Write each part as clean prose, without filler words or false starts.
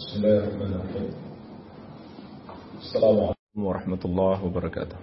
Bismillahirrahmanirrahim. Assalamualaikum warahmatullahi wabarakatuh.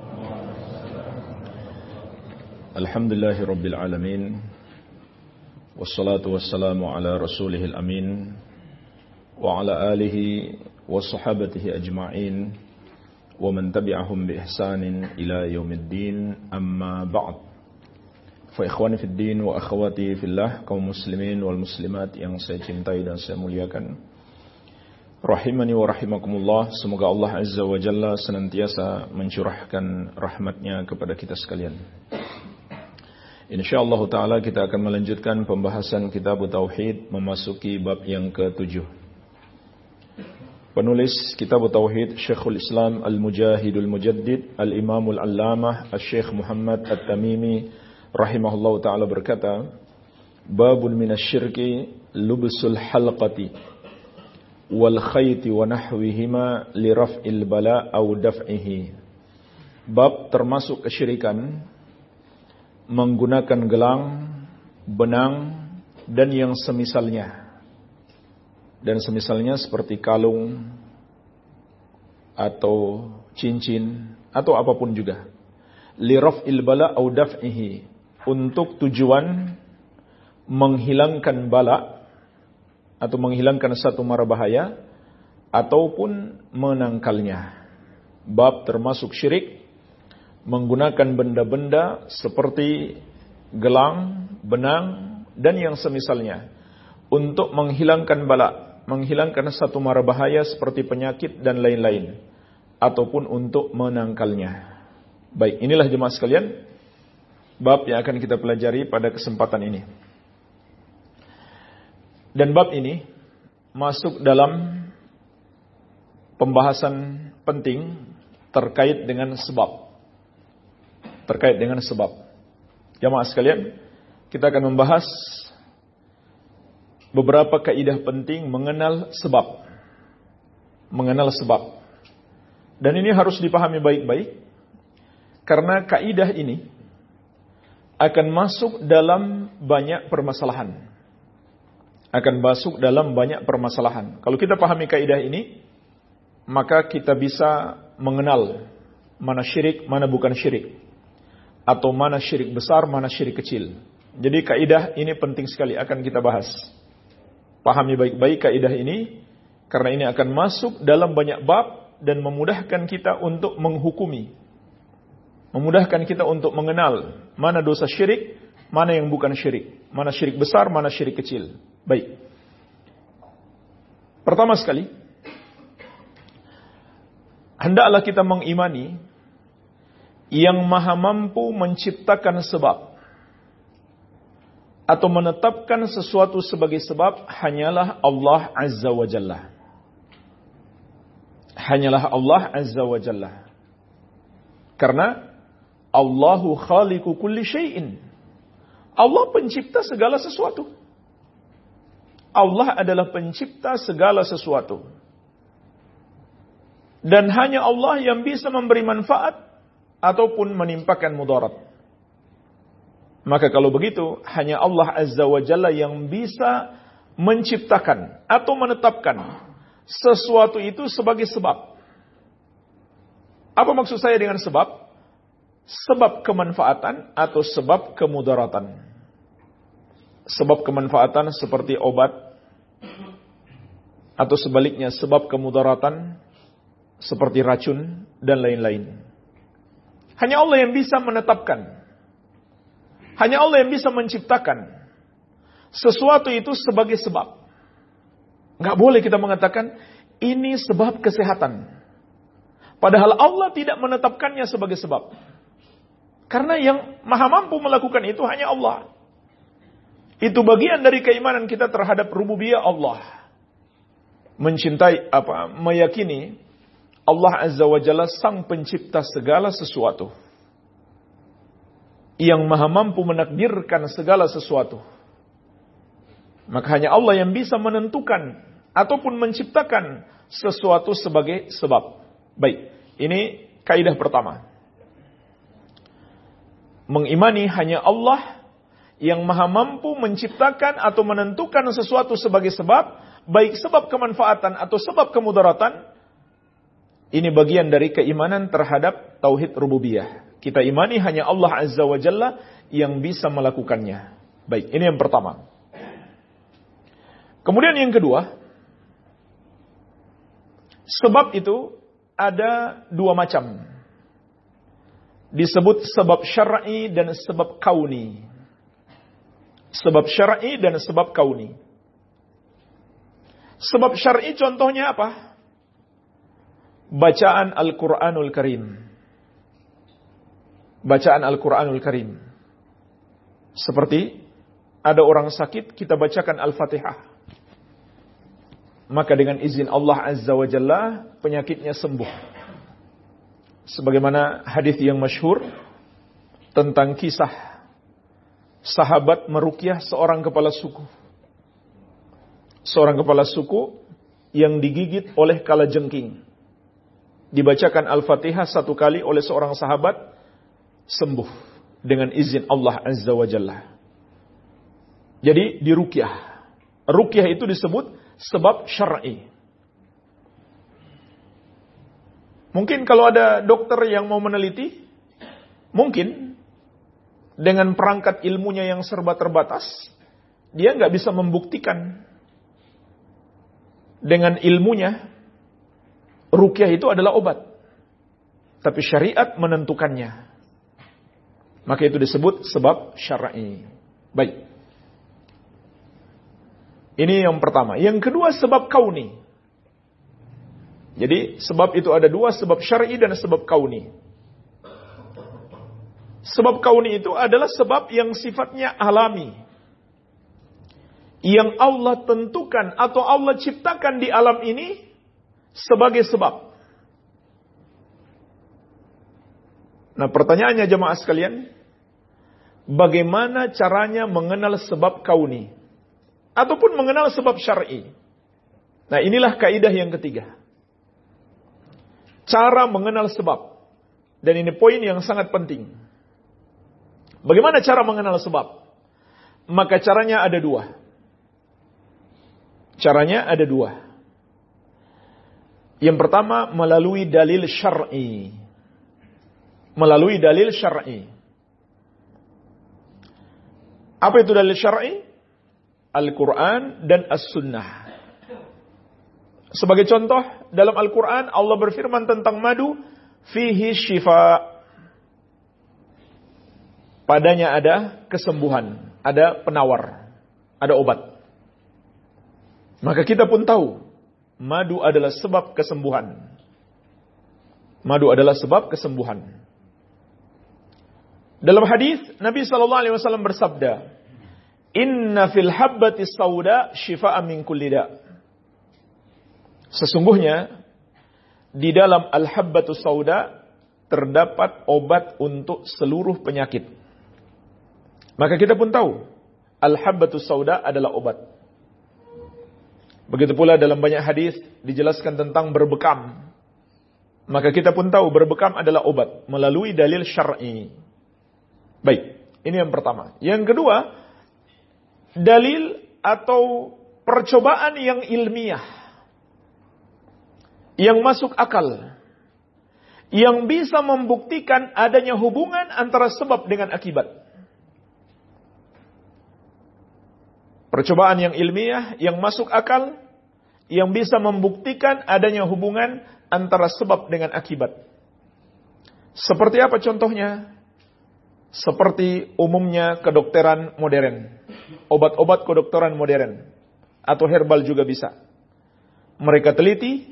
Alhamdulillahirabbil alamin. Wassalatu wassalamu ala rasulihil amin wa ala alihi wa sahabatihi ajma'in wa man tabi'ahum bi ihsanin ila yaumiddin, amma ba'd. Fa ikhwani fid din wa akhwati fillah, kaum muslimin wal muslimat yang saya cintai dan saya muliakan, rahimani wa rahimakumullah. Semoga Allah Azza wa Jalla senantiasa mencurahkan rahmatnya kepada kita sekalian. InsyaAllah ta'ala kita akan melanjutkan pembahasan kitab Tauhid, memasuki bab yang ke-7. Penulis kitab Tauhid Syekhul Islam Al-Mujahidul Mujaddid Al-Imamul Allamah Al-Syekh Muhammad At-Tamimi rahimahullah ta'ala berkata, babun minasyirki lubsul halqati wal khayti wa nahwihima li raf'il bala aw daf'ihi. Bab termasuk kesyirikan menggunakan gelang, benang dan yang semisalnya. Dan semisalnya seperti kalung atau cincin atau apapun juga. Li raf'il bala aw daf'ihi, untuk tujuan menghilangkan bala atau menghilangkan satu mara bahaya ataupun menangkalnya. Bab termasuk syirik menggunakan benda-benda seperti gelang, benang dan yang semisalnya untuk menghilangkan bala, menghilangkan satu mara bahaya seperti penyakit dan lain-lain, ataupun untuk menangkalnya. Baik, inilah jemaah sekalian bab yang akan kita pelajari pada kesempatan ini. Dan bab ini masuk dalam pembahasan penting terkait dengan sebab. Terkait dengan sebab. Jamaah sekalian, kita akan membahas beberapa kaidah penting mengenal sebab. Mengenal sebab. Dan ini harus dipahami baik-baik, karena kaidah ini akan masuk dalam banyak permasalahan. Akan masuk dalam banyak permasalahan. Kalau kita pahami kaidah ini, maka kita bisa mengenal mana syirik, mana bukan syirik. Atau mana syirik besar, mana syirik kecil. Jadi kaidah ini penting sekali, akan kita bahas. Pahami baik-baik kaidah ini, karena ini akan masuk dalam banyak bab dan memudahkan kita untuk menghukumi. Memudahkan kita untuk mengenal mana dosa syirik, mana yang bukan syirik. Mana syirik besar, mana syirik kecil. Baik. Pertama sekali, hendaklah kita mengimani yang maha mampu menciptakan sebab atau menetapkan sesuatu sebagai sebab hanyalah Allah Azza wa Jalla. Hanyalah Allah Azza wa Jalla. Karena Allahu khaliqu kulli syai'in. Allah pencipta segala sesuatu. Allah adalah pencipta segala sesuatu. Dan hanya Allah yang bisa memberi manfaat ataupun menimpakan mudarat. Maka kalau begitu, hanya Allah Azza wa Jalla yang bisa menciptakan atau menetapkan sesuatu itu sebagai sebab. Apa maksud saya dengan sebab? Sebab kemanfaatan atau sebab kemudaratan. Sebab kemanfaatan seperti obat, atau sebaliknya sebab kemudaratan seperti racun dan lain-lain. Hanya Allah yang bisa menetapkan. Hanya Allah yang bisa menciptakan sesuatu itu sebagai sebab. Enggak boleh kita mengatakan ini sebab kesehatan. Padahal Allah tidak menetapkannya sebagai sebab. Karena yang maha mampu melakukan itu hanya Allah. Itu bagian dari keimanan kita terhadap rububiyah Allah. Mencintai meyakini Allah Azza wa Jalla sang pencipta segala sesuatu. Yang maha mampu menakdirkan segala sesuatu. Maka hanya Allah yang bisa menentukan ataupun menciptakan sesuatu sebagai sebab. Baik, ini kaidah pertama. Mengimani hanya Allah yang maha mampu menciptakan atau menentukan sesuatu sebagai sebab baik sebab kemanfaatan atau sebab kemudaratan, ini bagian dari keimanan terhadap tauhid rububiyah. Kita imani hanya Allah Azza wa Jalla yang bisa melakukannya. Baik, ini yang pertama. Kemudian yang kedua, sebab itu ada dua macam. Disebut sebab syar'i dan sebab kauni. Sebab syar'i dan sebab kauni. Sebab syar'i contohnya apa? Bacaan Al-Quranul Karim. Bacaan Al-Quranul Karim. Seperti ada orang sakit, kita bacakan Al-Fatihah. Maka dengan izin Allah Azza wa Jalla, penyakitnya sembuh. Sebagaimana hadis yang masyhur tentang kisah sahabat meruqyah seorang kepala suku. Seorang kepala suku yang digigit oleh kalajengking. Dibacakan Al-Fatihah satu kali oleh seorang sahabat, sembuh dengan izin Allah Azza wa Jalla. Jadi diruqyah. Ruqyah itu disebut sebab syar'i. Mungkin kalau ada dokter yang mau meneliti, mungkin dengan perangkat ilmunya yang serba terbatas, dia nggak bisa membuktikan dengan ilmunya ruqyah itu adalah obat. Tapi syariat menentukannya. Maka itu disebut sebab syar'i. Baik. Ini yang pertama. Yang kedua sebab kauni. Jadi sebab itu ada dua, sebab syar'i dan sebab kauni. Sebab kauni itu adalah sebab yang sifatnya alami. Yang Allah tentukan atau Allah ciptakan di alam ini sebagai sebab. Nah, pertanyaannya jemaah sekalian, bagaimana caranya mengenal sebab kauni ataupun mengenal sebab syar'i? Nah, inilah kaidah yang ketiga. Cara mengenal sebab. Dan ini poin yang sangat penting. Bagaimana cara mengenal sebab? Maka caranya ada dua. Caranya ada dua. Yang pertama melalui dalil syar'i. Melalui dalil syar'i. Apa itu dalil syar'i? Al-Quran dan As-Sunnah. Sebagai contoh, dalam Al-Quran Allah berfirman tentang madu, fihi syifa. Padanya ada kesembuhan, ada penawar, ada obat. Maka kita pun tahu, madu adalah sebab kesembuhan. Madu adalah sebab kesembuhan. Dalam hadis Nabi SAW bersabda, Inna fil habbati sauda shifa'an min kulli da'. Sesungguhnya di dalam al-habbatu sauda terdapat obat untuk seluruh penyakit. Maka kita pun tahu al-habbatu sauda adalah obat. Begitu pula dalam banyak hadis dijelaskan tentang berbekam. Maka kita pun tahu berbekam adalah obat melalui dalil syar'i. Baik, ini yang pertama. Yang kedua, dalil atau percobaan yang ilmiah. Yang masuk akal. Yang bisa membuktikan adanya hubungan antara sebab dengan akibat. Percobaan yang ilmiah, yang masuk akal, yang bisa membuktikan adanya hubungan antara sebab dengan akibat. Seperti apa contohnya? Seperti umumnya kedokteran modern. Obat-obat kedokteran modern. Atau herbal juga bisa. Mereka teliti.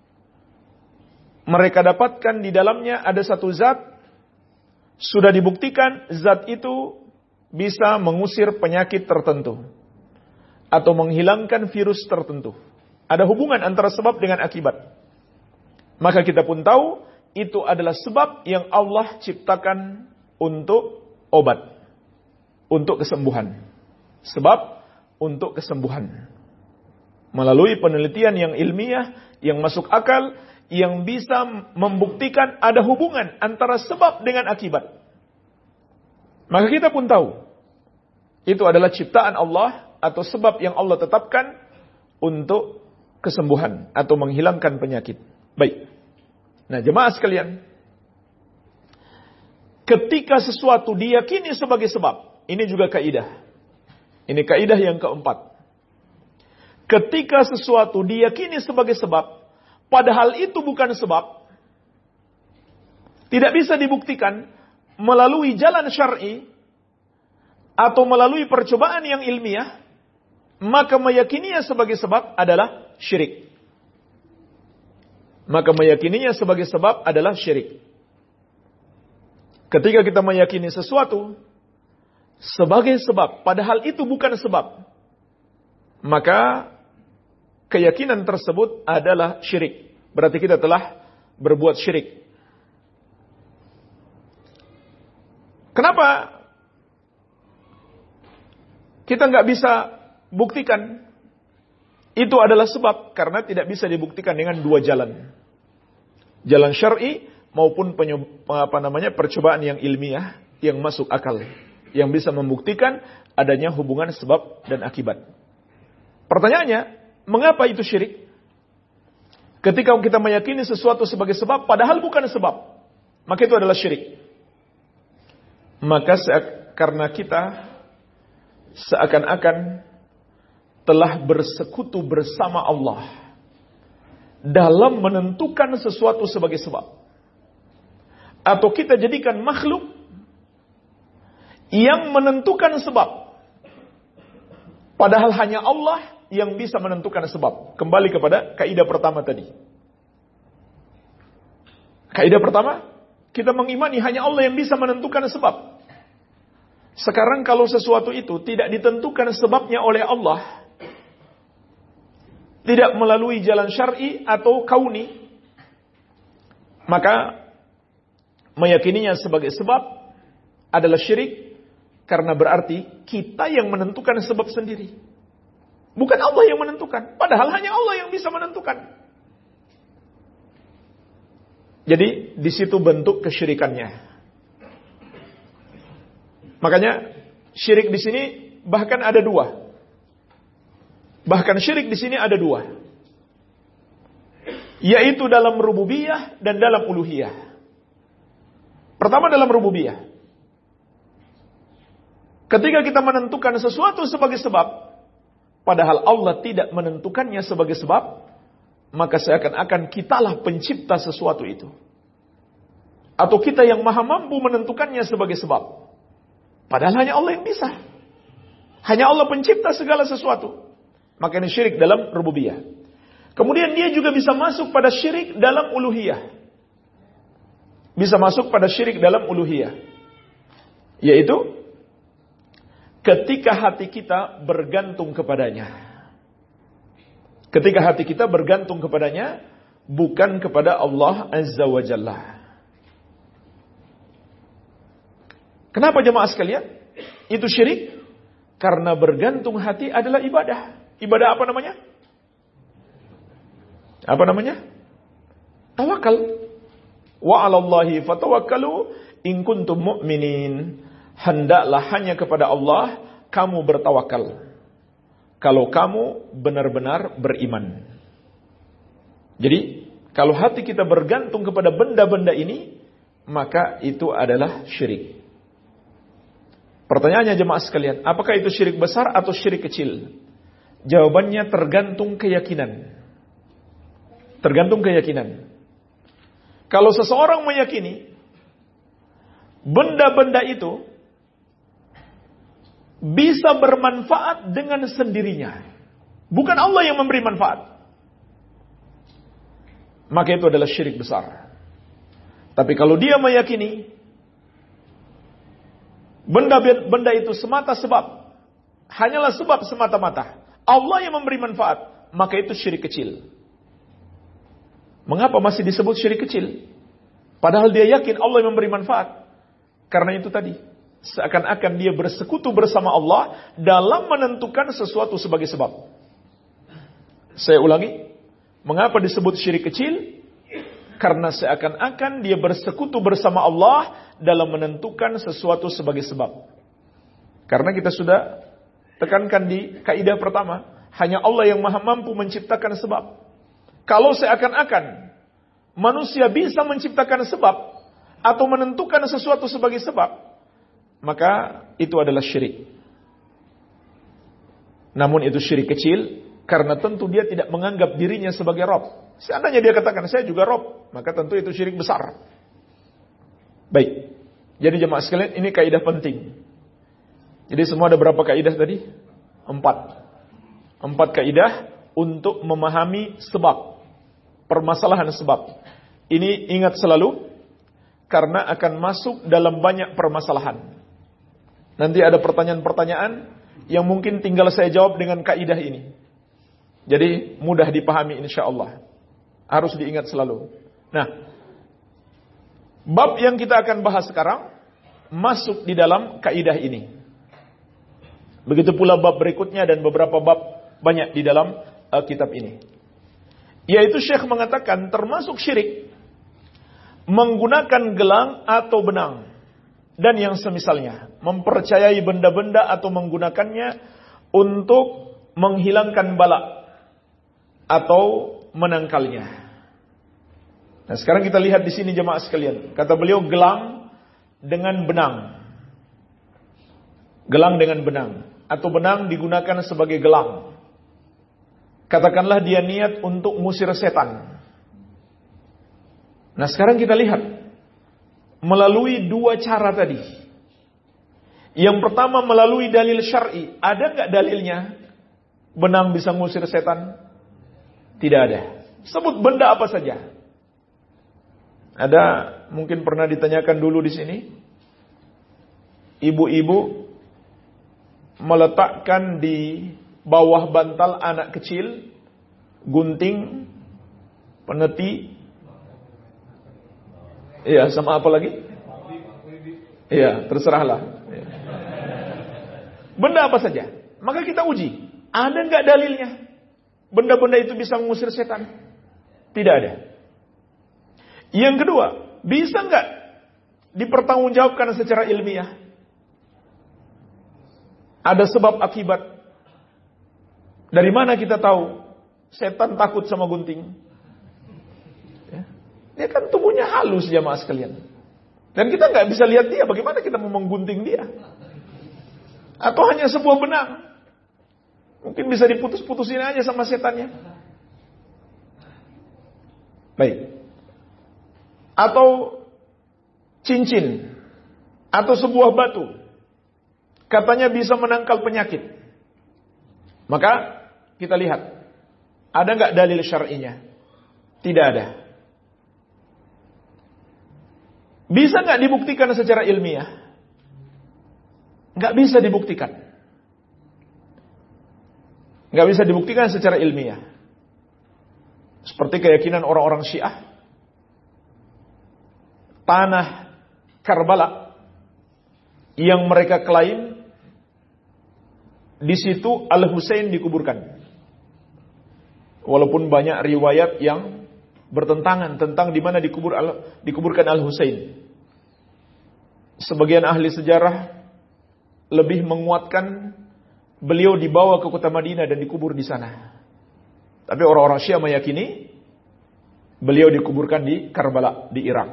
Mereka dapatkan di dalamnya ada satu zat. Sudah dibuktikan zat itu bisa mengusir penyakit tertentu. Atau menghilangkan virus tertentu. Ada hubungan antara sebab dengan akibat. Maka kita pun tahu itu adalah sebab yang Allah ciptakan untuk obat. Untuk kesembuhan. Sebab untuk kesembuhan. Melalui penelitian yang ilmiah, yang masuk akal, yang bisa membuktikan ada hubungan antara sebab dengan akibat. Maka kita pun tahu. Itu adalah ciptaan Allah atau sebab yang Allah tetapkan untuk kesembuhan atau menghilangkan penyakit. Baik. Nah, jemaah sekalian, ketika sesuatu diyakini sebagai sebab, ini juga kaidah. Ini kaidah yang keempat. Ketika sesuatu diyakini sebagai sebab, padahal itu bukan sebab, tidak bisa dibuktikan melalui jalan syar'i atau melalui percobaan yang ilmiah, maka meyakininya sebagai sebab adalah syirik. Maka meyakininya sebagai sebab adalah syirik. Ketika kita meyakini sesuatu sebagai sebab, padahal itu bukan sebab, maka keyakinan tersebut adalah syirik. Berarti kita telah berbuat syirik. Kenapa kita nggak bisa buktikan itu adalah sebab? Karena tidak bisa dibuktikan dengan dua jalan. Jalan syar'i maupun percobaan yang ilmiah yang masuk akal, yang bisa membuktikan adanya hubungan sebab dan akibat. Pertanyaannya, mengapa itu syirik? Ketika kita meyakini sesuatu sebagai sebab, padahal bukan sebab, maka itu adalah syirik. Maka karena kita seakan-akan telah bersekutu bersama Allah dalam menentukan sesuatu sebagai sebab. Atau kita jadikan makhluk yang menentukan sebab. Padahal hanya Allah yang bisa menentukan sebab. Kembali kepada kaidah pertama tadi. Kaidah pertama, kita mengimani hanya Allah yang bisa menentukan sebab. Sekarang kalau sesuatu itu tidak ditentukan sebabnya oleh Allah, tidak melalui jalan syar'i atau kauni, maka meyakininya sebagai sebab adalah syirik, karena berarti kita yang menentukan sebab sendiri. Bukan Allah yang menentukan, padahal hanya Allah yang bisa menentukan. Jadi di situ bentuk kesyirikannya. Makanya syirik di sini bahkan ada dua. Bahkan syirik di sini ada dua. Yaitu dalam rububiyah dan dalam uluhiyah. Pertama dalam rububiyah. Ketika kita menentukan sesuatu sebagai sebab, padahal Allah tidak menentukannya sebagai sebab, maka seakan-akan kitalah pencipta sesuatu itu. Atau kita yang maha mampu menentukannya sebagai sebab. Padahal hanya Allah yang bisa. Hanya Allah pencipta segala sesuatu. Maka ini syirik dalam rububiyah. Kemudian dia juga bisa masuk pada syirik dalam uluhiyah. Bisa masuk pada syirik dalam uluhiyah. Yaitu ketika hati kita bergantung kepadanya. Ketika hati kita bergantung kepadanya, bukan kepada Allah Azza wa Jalla. Kenapa jemaah sekalian? Itu syirik. Karena bergantung hati adalah ibadah. Ibadah apa namanya? Apa namanya? Tawakal. Wa 'alallahi fatawakkalu in kuntum mu'minin. Hendaklah hanya kepada Allah kamu bertawakal. Kalau kamu benar-benar beriman. Jadi, kalau hati kita bergantung kepada benda-benda ini, maka itu adalah syirik. Pertanyaannya jemaah sekalian, apakah itu syirik besar atau syirik kecil? Jawabannya tergantung keyakinan. Tergantung keyakinan. Kalau seseorang meyakini benda-benda itu bisa bermanfaat dengan sendirinya, bukan Allah yang memberi manfaat, maka itu adalah syirik besar. Tapi kalau dia meyakini benda-benda itu semata sebab, hanyalah sebab semata-mata, Allah yang memberi manfaat, maka itu syirik kecil. Mengapa masih disebut syirik kecil? Padahal dia yakin Allah yang memberi manfaat. Karena itu tadi, seakan-akan dia bersekutu bersama Allah dalam menentukan sesuatu sebagai sebab. Saya ulangi, mengapa disebut syirik kecil? Karena seakan-akan dia bersekutu bersama Allah dalam menentukan sesuatu sebagai sebab. Karena kita sudah tekankan di kaidah pertama, Hanya Allah yang maha mampu menciptakan sebab. Kalau seakan-akan manusia bisa menciptakan sebab atau menentukan sesuatu sebagai sebab, maka itu adalah syirik. Namun itu syirik kecil, karena tentu dia tidak menganggap dirinya sebagai Rabb. Seandainya dia katakan, saya juga Rabb, maka tentu itu syirik besar. Baik. Jadi jemaah sekalian, ini kaidah penting. Jadi semua ada berapa kaidah tadi? 4 kaidah untuk memahami sebab. Permasalahan sebab. Ini ingat selalu, karena akan masuk dalam banyak permasalahan. Nanti ada pertanyaan-pertanyaan yang mungkin tinggal saya jawab dengan kaidah ini. Jadi mudah dipahami insyaallah. Harus diingat selalu. Nah, bab yang kita akan bahas sekarang masuk di dalam kaidah ini. Begitu pula bab berikutnya dan beberapa bab banyak di dalam kitab ini. Yaitu Syekh mengatakan termasuk syirik menggunakan gelang atau benang dan yang semisalnya, mempercayai benda-benda atau menggunakannya untuk menghilangkan bala atau menangkalnya. Nah, sekarang kita lihat di sini jemaah sekalian. Kata beliau gelang dengan benang. Gelang dengan benang atau benang digunakan sebagai gelang. Katakanlah dia niat untuk ngusir setan. Nah, sekarang kita lihat melalui 2 cara tadi. Yang pertama melalui dalil syar'i. Ada nggak dalilnya benang bisa ngusir setan? Tidak ada. Sebut benda apa saja. Ada mungkin pernah ditanyakan dulu di sini. Ibu-ibu meletakkan di bawah bantal anak kecil gunting, peneti. Iya, sama apa lagi? Iya, terserahlah. Ya. Benda apa saja. Maka kita uji. Ada nggak dalilnya? Benda-benda itu bisa mengusir setan? Tidak ada. Yang kedua, bisa nggak dipertanggungjawabkan secara ilmiah? Ada sebab akibat. Dari mana kita tahu setan takut sama gunting? Dia kan tubuhnya halus jamaah sekalian. Dan kita nggak bisa lihat dia, bagaimana kita mau menggunting dia? Atau hanya sebuah benang? Mungkin bisa diputus-putusin aja sama setannya. Baik. Atau cincin. Atau sebuah batu. Katanya bisa menangkal penyakit. Maka kita lihat. Ada nggak dalil syar'inya? Tidak ada. Bisa nggak dibuktikan secara ilmiah? Nggak bisa dibuktikan. Nggak bisa dibuktikan secara ilmiah. Seperti keyakinan orang-orang Syiah. Tanah Karbala yang mereka klaim di situ Al-Husain dikuburkan. Walaupun banyak riwayat yang bertentangan tentang di mana dikuburkan Al-Husain. Sebagian ahli sejarah lebih menguatkan beliau dibawa ke kota Madinah dan dikubur di sana. Tapi orang-orang Syiah meyakini beliau dikuburkan di Karbala, di Irak.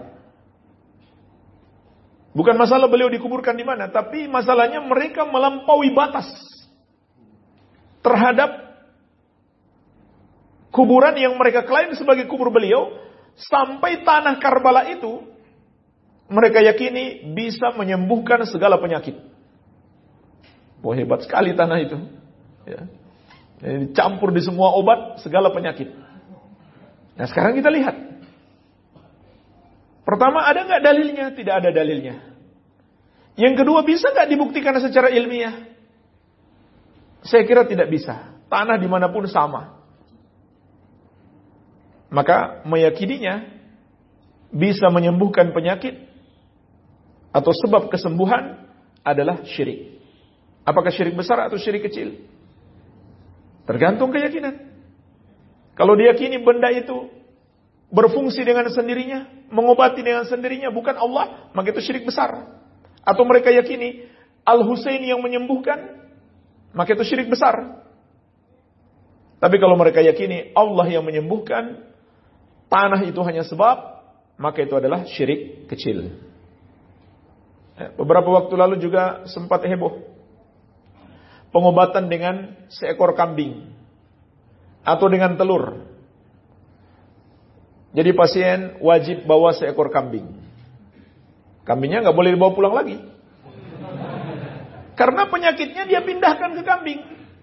Bukan masalah beliau dikuburkan di mana, tapi masalahnya mereka melampaui batas terhadap kuburan yang mereka klaim sebagai kubur beliau, sampai tanah Karbala itu mereka yakini bisa menyembuhkan segala penyakit. Wah, hebat sekali tanah itu. Ya. Dicampur di semua obat segala penyakit. Nah, sekarang kita lihat. Pertama, ada nggak dalilnya? Tidak ada dalilnya. Yang kedua, bisa nggak dibuktikan secara ilmiah? Saya kira tidak bisa. Tanah dimanapun sama. Maka meyakininya bisa menyembuhkan penyakit atau sebab kesembuhan adalah syirik. Apakah syirik besar atau syirik kecil? Tergantung keyakinan. Kalau diyakini benda itu berfungsi dengan sendirinya, mengobati dengan sendirinya, bukan Allah, maka itu syirik besar. Atau mereka yakini Al-Husain yang menyembuhkan, maka itu syirik besar. Tapi kalau mereka yakini Allah yang menyembuhkan, tanah itu hanya sebab, maka itu adalah syirik kecil. Beberapa waktu lalu juga sempat heboh pengobatan dengan seekor kambing atau dengan telur. Jadi pasien wajib bawa seekor kambing. Kambingnya nggak boleh dibawa pulang lagi, karena penyakitnya dia pindahkan ke kambing.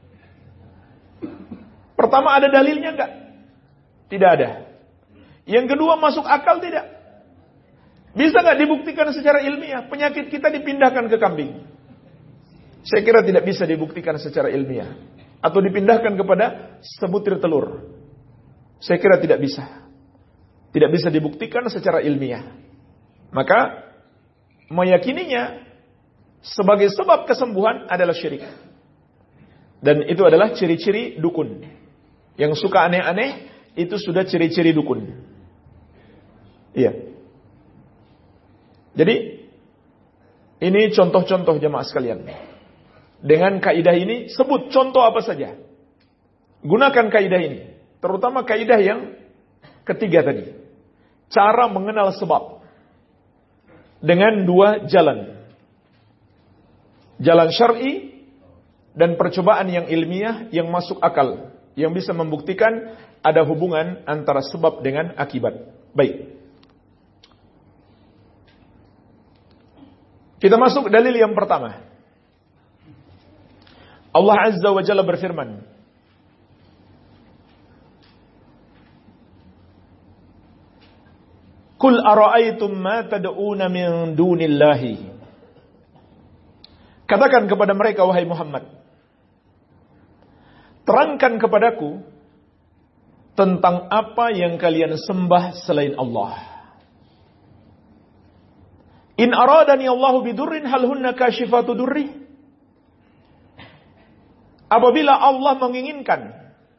Pertama, ada dalilnya enggak? Tidak ada. Yang kedua, masuk akal tidak? Bisa enggak dibuktikan secara ilmiah penyakit kita dipindahkan ke kambing? Saya kira tidak bisa dibuktikan secara ilmiah. Atau dipindahkan kepada sebutir telur. Saya kira tidak bisa. Tidak bisa dibuktikan secara ilmiah. Maka meyakininya sebagai sebab kesembuhan adalah syirik. Dan itu adalah ciri-ciri dukun. Yang suka aneh-aneh, itu sudah ciri-ciri dukun. Iya. Jadi, ini contoh-contoh jemaah sekalian. Dengan kaidah ini, sebut contoh apa saja. Gunakan kaidah ini. Terutama kaidah yang ketiga tadi. Cara mengenal sebab. Dengan dua jalan. Jalan syar'i dan percobaan yang ilmiah yang masuk akal. Yang bisa membuktikan ada hubungan antara sebab dengan akibat. Baik. Kita masuk dalil yang pertama. Allah Azza wa Jalla berfirman, Qul ara'aytum ma tad'una min dunillahi. Katakan kepada mereka, wahai Muhammad, terangkan kepadaku tentang apa yang kalian sembah selain Allah. In aradani Allahu bidurrin hal hunna kashifatu durri. Apabila Allah menginginkan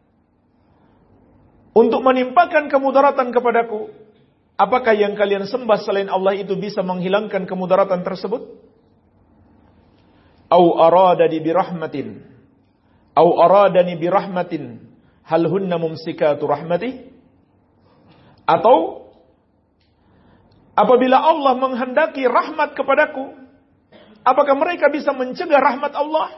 untuk menimpakan kemudaratan kepadaku, apakah yang kalian sembah selain Allah itu bisa menghilangkan kemudaratan tersebut? Au aradani birahmatin. Au aradani birahmatin hal hunna mumsikatu rahmati. Atau apabila Allah menghendaki rahmat kepadaku, apakah mereka bisa mencegah rahmat Allah?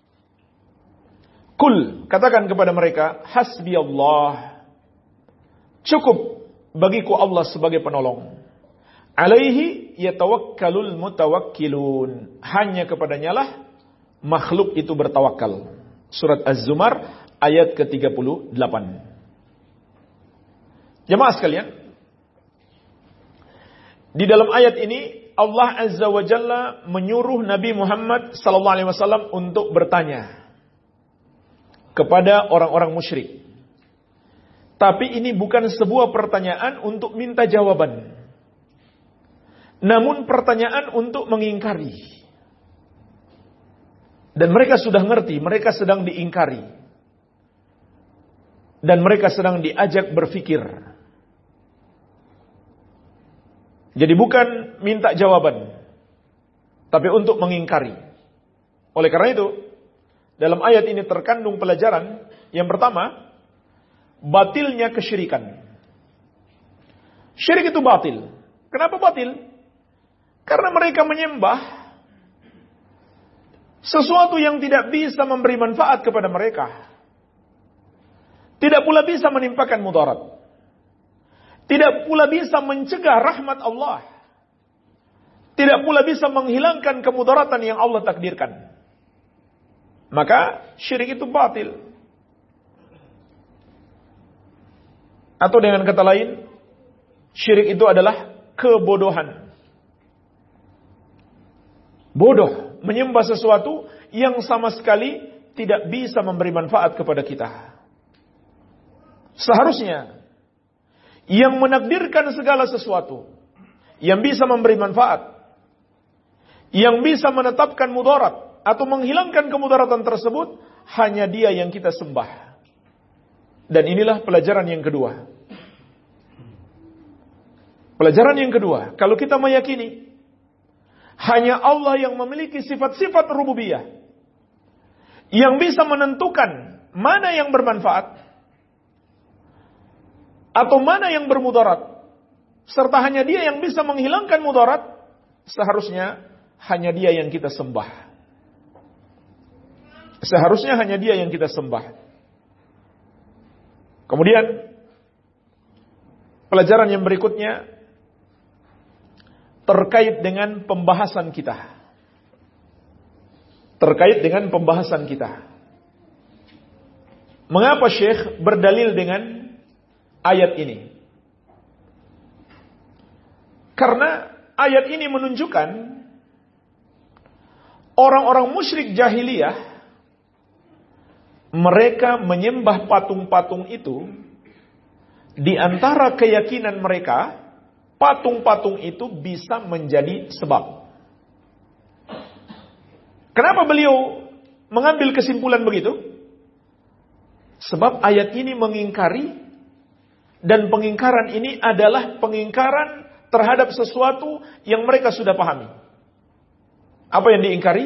Kul, katakan kepada mereka, hasbi Allah, cukup bagiku Allah sebagai penolong. Alaihi yatawakkalul mutawakkilun, hanya kepadanya lah makhluk itu bertawakal. Surat Az-Zumar ayat ke-38. Jemaah sekalian, di dalam ayat ini Allah Azza wa Jalla menyuruh Nabi Muhammad sallallahu alaihi wasallam untuk bertanya kepada orang-orang musyrik. Tapi ini bukan sebuah pertanyaan untuk minta jawaban, namun pertanyaan untuk mengingkari. Dan mereka sudah ngerti, mereka sedang diingkari. Dan mereka sedang diajak berfikir. Jadi bukan minta jawaban, tapi untuk mengingkari. Oleh karena itu, dalam ayat ini terkandung pelajaran. Yang pertama, batilnya kesyirikan. Syirik itu batil. Kenapa batil? Karena mereka menyembah sesuatu yang tidak bisa memberi manfaat kepada mereka. Tidak pula bisa menimpakan mudarat. Tidak pula bisa mencegah rahmat Allah. Tidak pula bisa menghilangkan kemudaratan yang Allah takdirkan. Maka syirik itu batil. Atau dengan kata lain, syirik itu adalah kebodohan. Bodoh menyembah sesuatu yang sama sekali tidak bisa memberi manfaat kepada kita. Seharusnya yang menakdirkan segala sesuatu, yang bisa memberi manfaat, yang bisa menetapkan mudarat atau menghilangkan kemudaratan tersebut, hanya Dia yang kita sembah. Dan inilah pelajaran yang kedua. Pelajaran yang kedua, kalau kita meyakini hanya Allah yang memiliki sifat-sifat rububiyah yang bisa menentukan mana yang bermanfaat atau mana yang bermudarat, serta hanya dia yang bisa menghilangkan mudarat, seharusnya hanya dia yang kita sembah. Seharusnya hanya dia yang kita sembah. Kemudian pelajaran yang berikutnya terkait dengan pembahasan kita. Terkait dengan pembahasan kita. Mengapa Syekh berdalil dengan ayat ini? Karena ayat ini menunjukkan orang-orang musyrik jahiliyah, mereka menyembah patung-patung itu. Di antara keyakinan mereka, patung-patung itu bisa menjadi sebab. Kenapa beliau mengambil kesimpulan begitu? Sebab ayat ini mengingkari, dan pengingkaran ini adalah pengingkaran terhadap sesuatu yang mereka sudah pahami. Apa yang diingkari?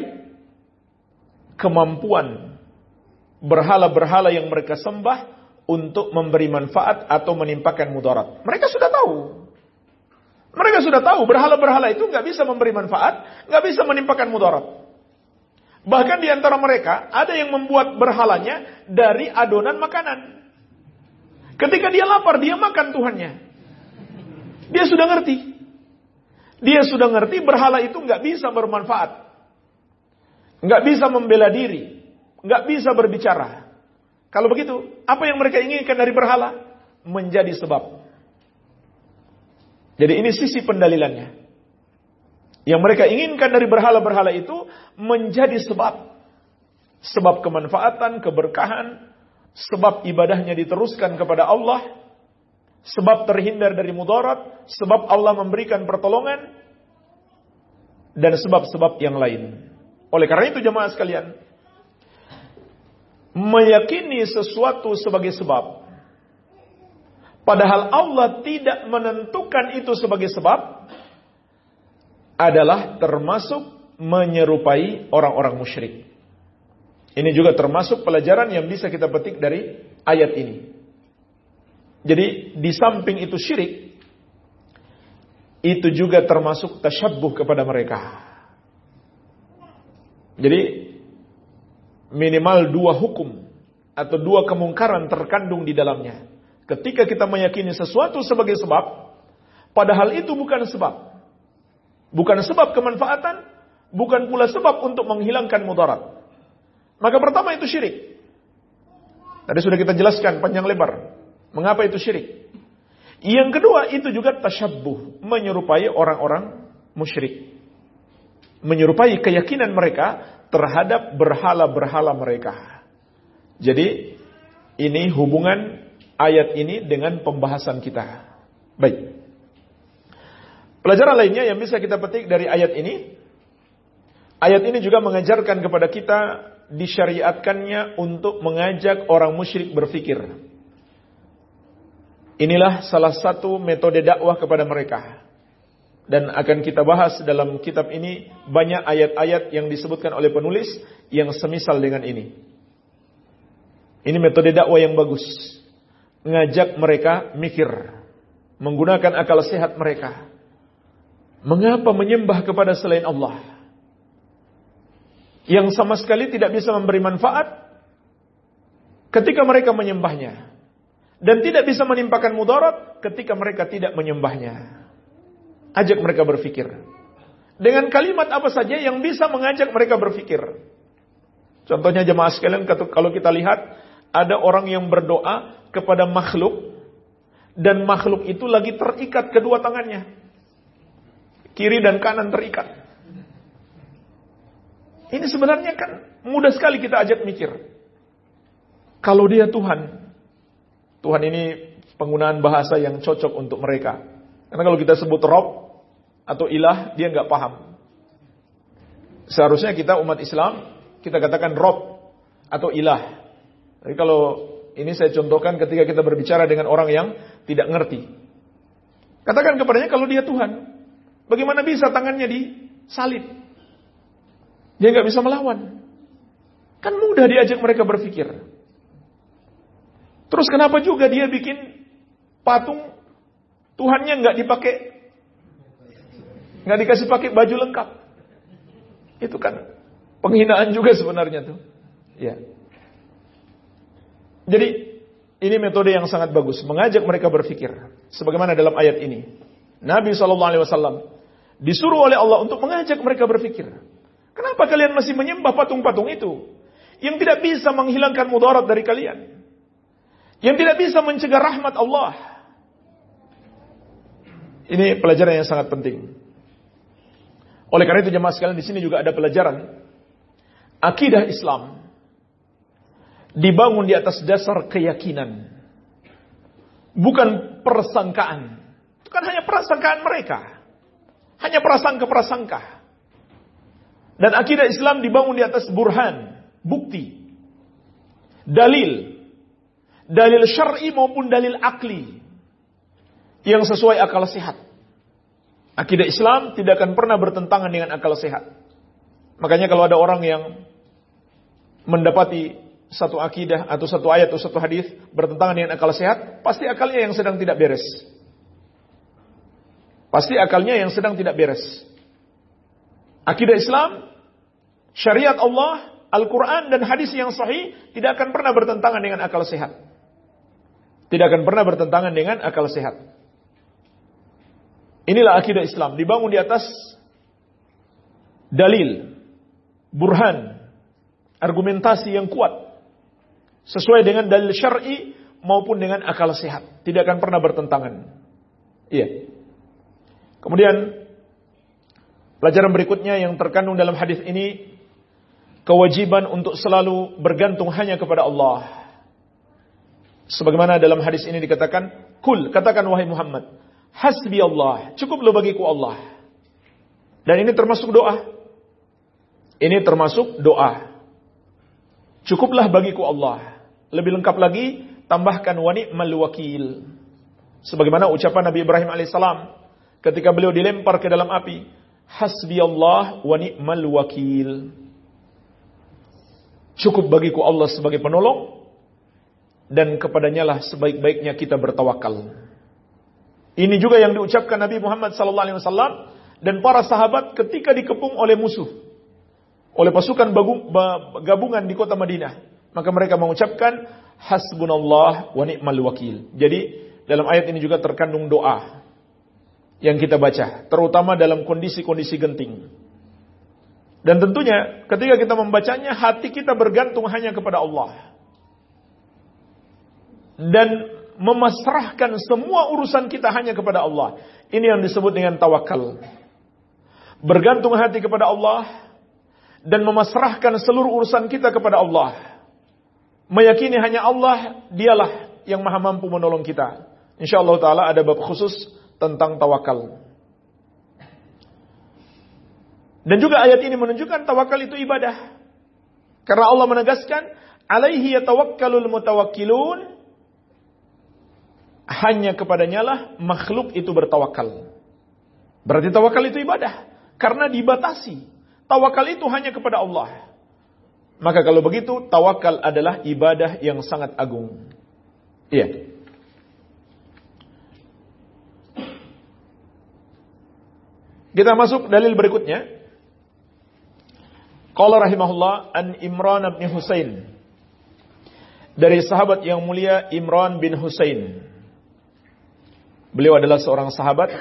Kemampuan berhala-berhala yang mereka sembah untuk memberi manfaat atau menimpakan mudarat. Mereka sudah tahu. Mereka sudah tahu berhala-berhala itu nggak bisa memberi manfaat, nggak bisa menimpakan mudarat. Bahkan di antara mereka ada yang membuat berhalanya dari adonan makanan. Ketika dia lapar, dia makan Tuhannya. Dia sudah ngerti. Dia sudah ngerti berhala itu nggak bisa bermanfaat, nggak bisa membela diri, nggak bisa berbicara. Kalau begitu, apa yang mereka inginkan dari berhala? Menjadi sebab. Jadi ini sisi pendalilannya. Yang mereka inginkan dari berhala-berhala itu menjadi sebab. Sebab kemanfaatan, keberkahan, sebab ibadahnya diteruskan kepada Allah, sebab terhindar dari mudarat, sebab Allah memberikan pertolongan, dan sebab-sebab yang lain. Oleh karena itu jemaah sekalian, meyakini sesuatu sebagai sebab, padahal Allah tidak menentukan itu sebagai sebab, adalah termasuk menyerupai orang-orang musyrik. Ini juga termasuk pelajaran yang bisa kita petik dari ayat ini. Jadi di samping itu syirik, itu juga termasuk tasyabbuh kepada mereka. Jadi minimal dua hukum atau dua kemungkaran terkandung di dalamnya. Ketika kita meyakini sesuatu sebagai sebab, padahal itu bukan sebab. Bukan sebab kemanfaatan, bukan pula sebab untuk menghilangkan mudarat. Maka pertama itu syirik. Tadi sudah kita jelaskan panjang lebar. Mengapa itu syirik? Yang kedua itu juga tasyabbuh, menyerupai orang-orang musyrik. Menyerupai keyakinan mereka terhadap berhala-berhala mereka. Jadi ini hubungan ayat ini dengan pembahasan kita. Baik. Pelajaran lainnya yang bisa kita petik dari ayat ini. Ayat ini juga mengajarkan kepada kita disyariatkannya untuk mengajak orang musyrik berfikir. Inilah salah satu metode dakwah kepada mereka. Dan akan kita bahas dalam kitab ini banyak ayat-ayat yang disebutkan oleh penulis yang semisal dengan ini. Ini metode dakwah yang bagus. Ngajak mereka mikir. Menggunakan akal sehat mereka. Mengapa menyembah kepada selain Allah? Yang sama sekali tidak bisa memberi manfaat ketika mereka menyembahnya. Dan tidak bisa menimpakan mudarat ketika mereka tidak menyembahnya. Ajak mereka berfikir. Dengan kalimat apa saja yang bisa mengajak mereka berfikir. Contohnya jemaah sekalian, kalau kita lihat ada orang yang berdoa kepada makhluk. Dan makhluk itu lagi terikat kedua tangannya. Kiri dan kanan terikat. Ini sebenarnya kan mudah sekali kita ajak mikir. Kalau dia Tuhan. Tuhan ini penggunaan bahasa yang cocok untuk mereka. Karena kalau kita sebut Rob atau ilah, dia nggak paham. Seharusnya kita umat Islam, kita katakan Rob atau ilah. Jadi kalau ini saya contohkan ketika kita berbicara dengan orang yang tidak ngerti. Katakan kepadanya kalau dia Tuhan. Bagaimana bisa tangannya disalib? Dia nggak bisa melawan. Kan mudah diajak mereka berpikir. Terus kenapa juga dia bikin patung Tuhannya nggak dikasih pakai baju lengkap. Itu kan penghinaan juga sebenarnya tuh. Ya. Jadi ini metode yang sangat bagus, mengajak mereka berpikir. Sebagaimana dalam ayat ini, Nabi SAW disuruh oleh Allah untuk mengajak mereka berpikir. Kenapa kalian masih menyembah patung-patung itu yang tidak bisa menghilangkan mudarat dari kalian, yang tidak bisa mencegah rahmat Allah? Ini pelajaran yang sangat penting. Oleh karena itu jemaah sekalian, di sini juga ada pelajaran akidah Islam dibangun di atas dasar keyakinan, bukan persangkaan. Itu kan hanya prasangkaan mereka, hanya prasangka-prasangka. Dan akidah Islam dibangun di atas burhan, bukti, dalil syar'i maupun dalil akli yang sesuai akal sehat. Akidah Islam tidak akan pernah bertentangan dengan akal sehat. Makanya kalau ada orang yang mendapati satu akidah atau satu ayat atau satu hadis bertentangan dengan akal sehat, pasti akalnya yang sedang tidak beres. Pasti akalnya yang sedang tidak beres. Akidah Islam, syariat Allah, Al-Quran dan hadis yang sahih tidak akan pernah bertentangan dengan akal sehat. Tidak akan pernah bertentangan dengan akal sehat. Inilah akidah Islam, dibangun di atas dalil, burhan, argumentasi yang kuat, sesuai dengan dalil syar'i maupun dengan akal sehat. Tidak akan pernah bertentangan. Iya. Kemudian pelajaran berikutnya yang terkandung dalam hadis ini, kewajiban untuk selalu bergantung hanya kepada Allah. Sebagaimana dalam hadis ini dikatakan, "Kul," katakan wahai Muhammad, "Hasbi Allah," cukuplah bagiku Allah. Dan ini termasuk doa. Ini termasuk doa. Cukuplah bagiku Allah. Lebih lengkap lagi, tambahkan wa ni'mal wakil. Sebagaimana ucapan Nabi Ibrahim alaihissalam ketika beliau dilempar ke dalam api, "Hasbi Allah wa ni'mal wakil." Cukup bagiku Allah sebagai penolong, dan kepadanya lah sebaik-baiknya kita bertawakal. Ini juga yang diucapkan Nabi Muhammad SAW dan para sahabat ketika dikepung oleh musuh, oleh pasukan gabungan di kota Madinah. Maka mereka mengucapkan hasbunallah wa ni'mal wakil. Jadi dalam ayat ini juga terkandung doa yang kita baca, terutama dalam kondisi-kondisi genting. Dan tentunya ketika kita membacanya, hati kita bergantung hanya kepada Allah. Dan memasrahkan semua urusan kita hanya kepada Allah. Ini yang disebut dengan tawakal. Bergantung hati kepada Allah dan memasrahkan seluruh urusan kita kepada Allah. Meyakini hanya Allah, dialah yang maha mampu menolong kita. InsyaAllah ta'ala ada bab khusus tentang tawakal. Dan juga ayat ini menunjukkan tawakal itu ibadah. Karena Allah menegaskan, "Alaihi yatawakkalul mutawakkilun." Hanya kepadanya lah makhluk itu bertawakal. Berarti tawakal itu ibadah. Karena dibatasi. Tawakal itu hanya kepada Allah. Maka kalau begitu, tawakal adalah ibadah yang sangat agung. Iya. Kita masuk dalil berikutnya. Qala rahimahullah an Imran bin Husain. Dari sahabat yang mulia Imran bin Husain. Beliau adalah seorang sahabat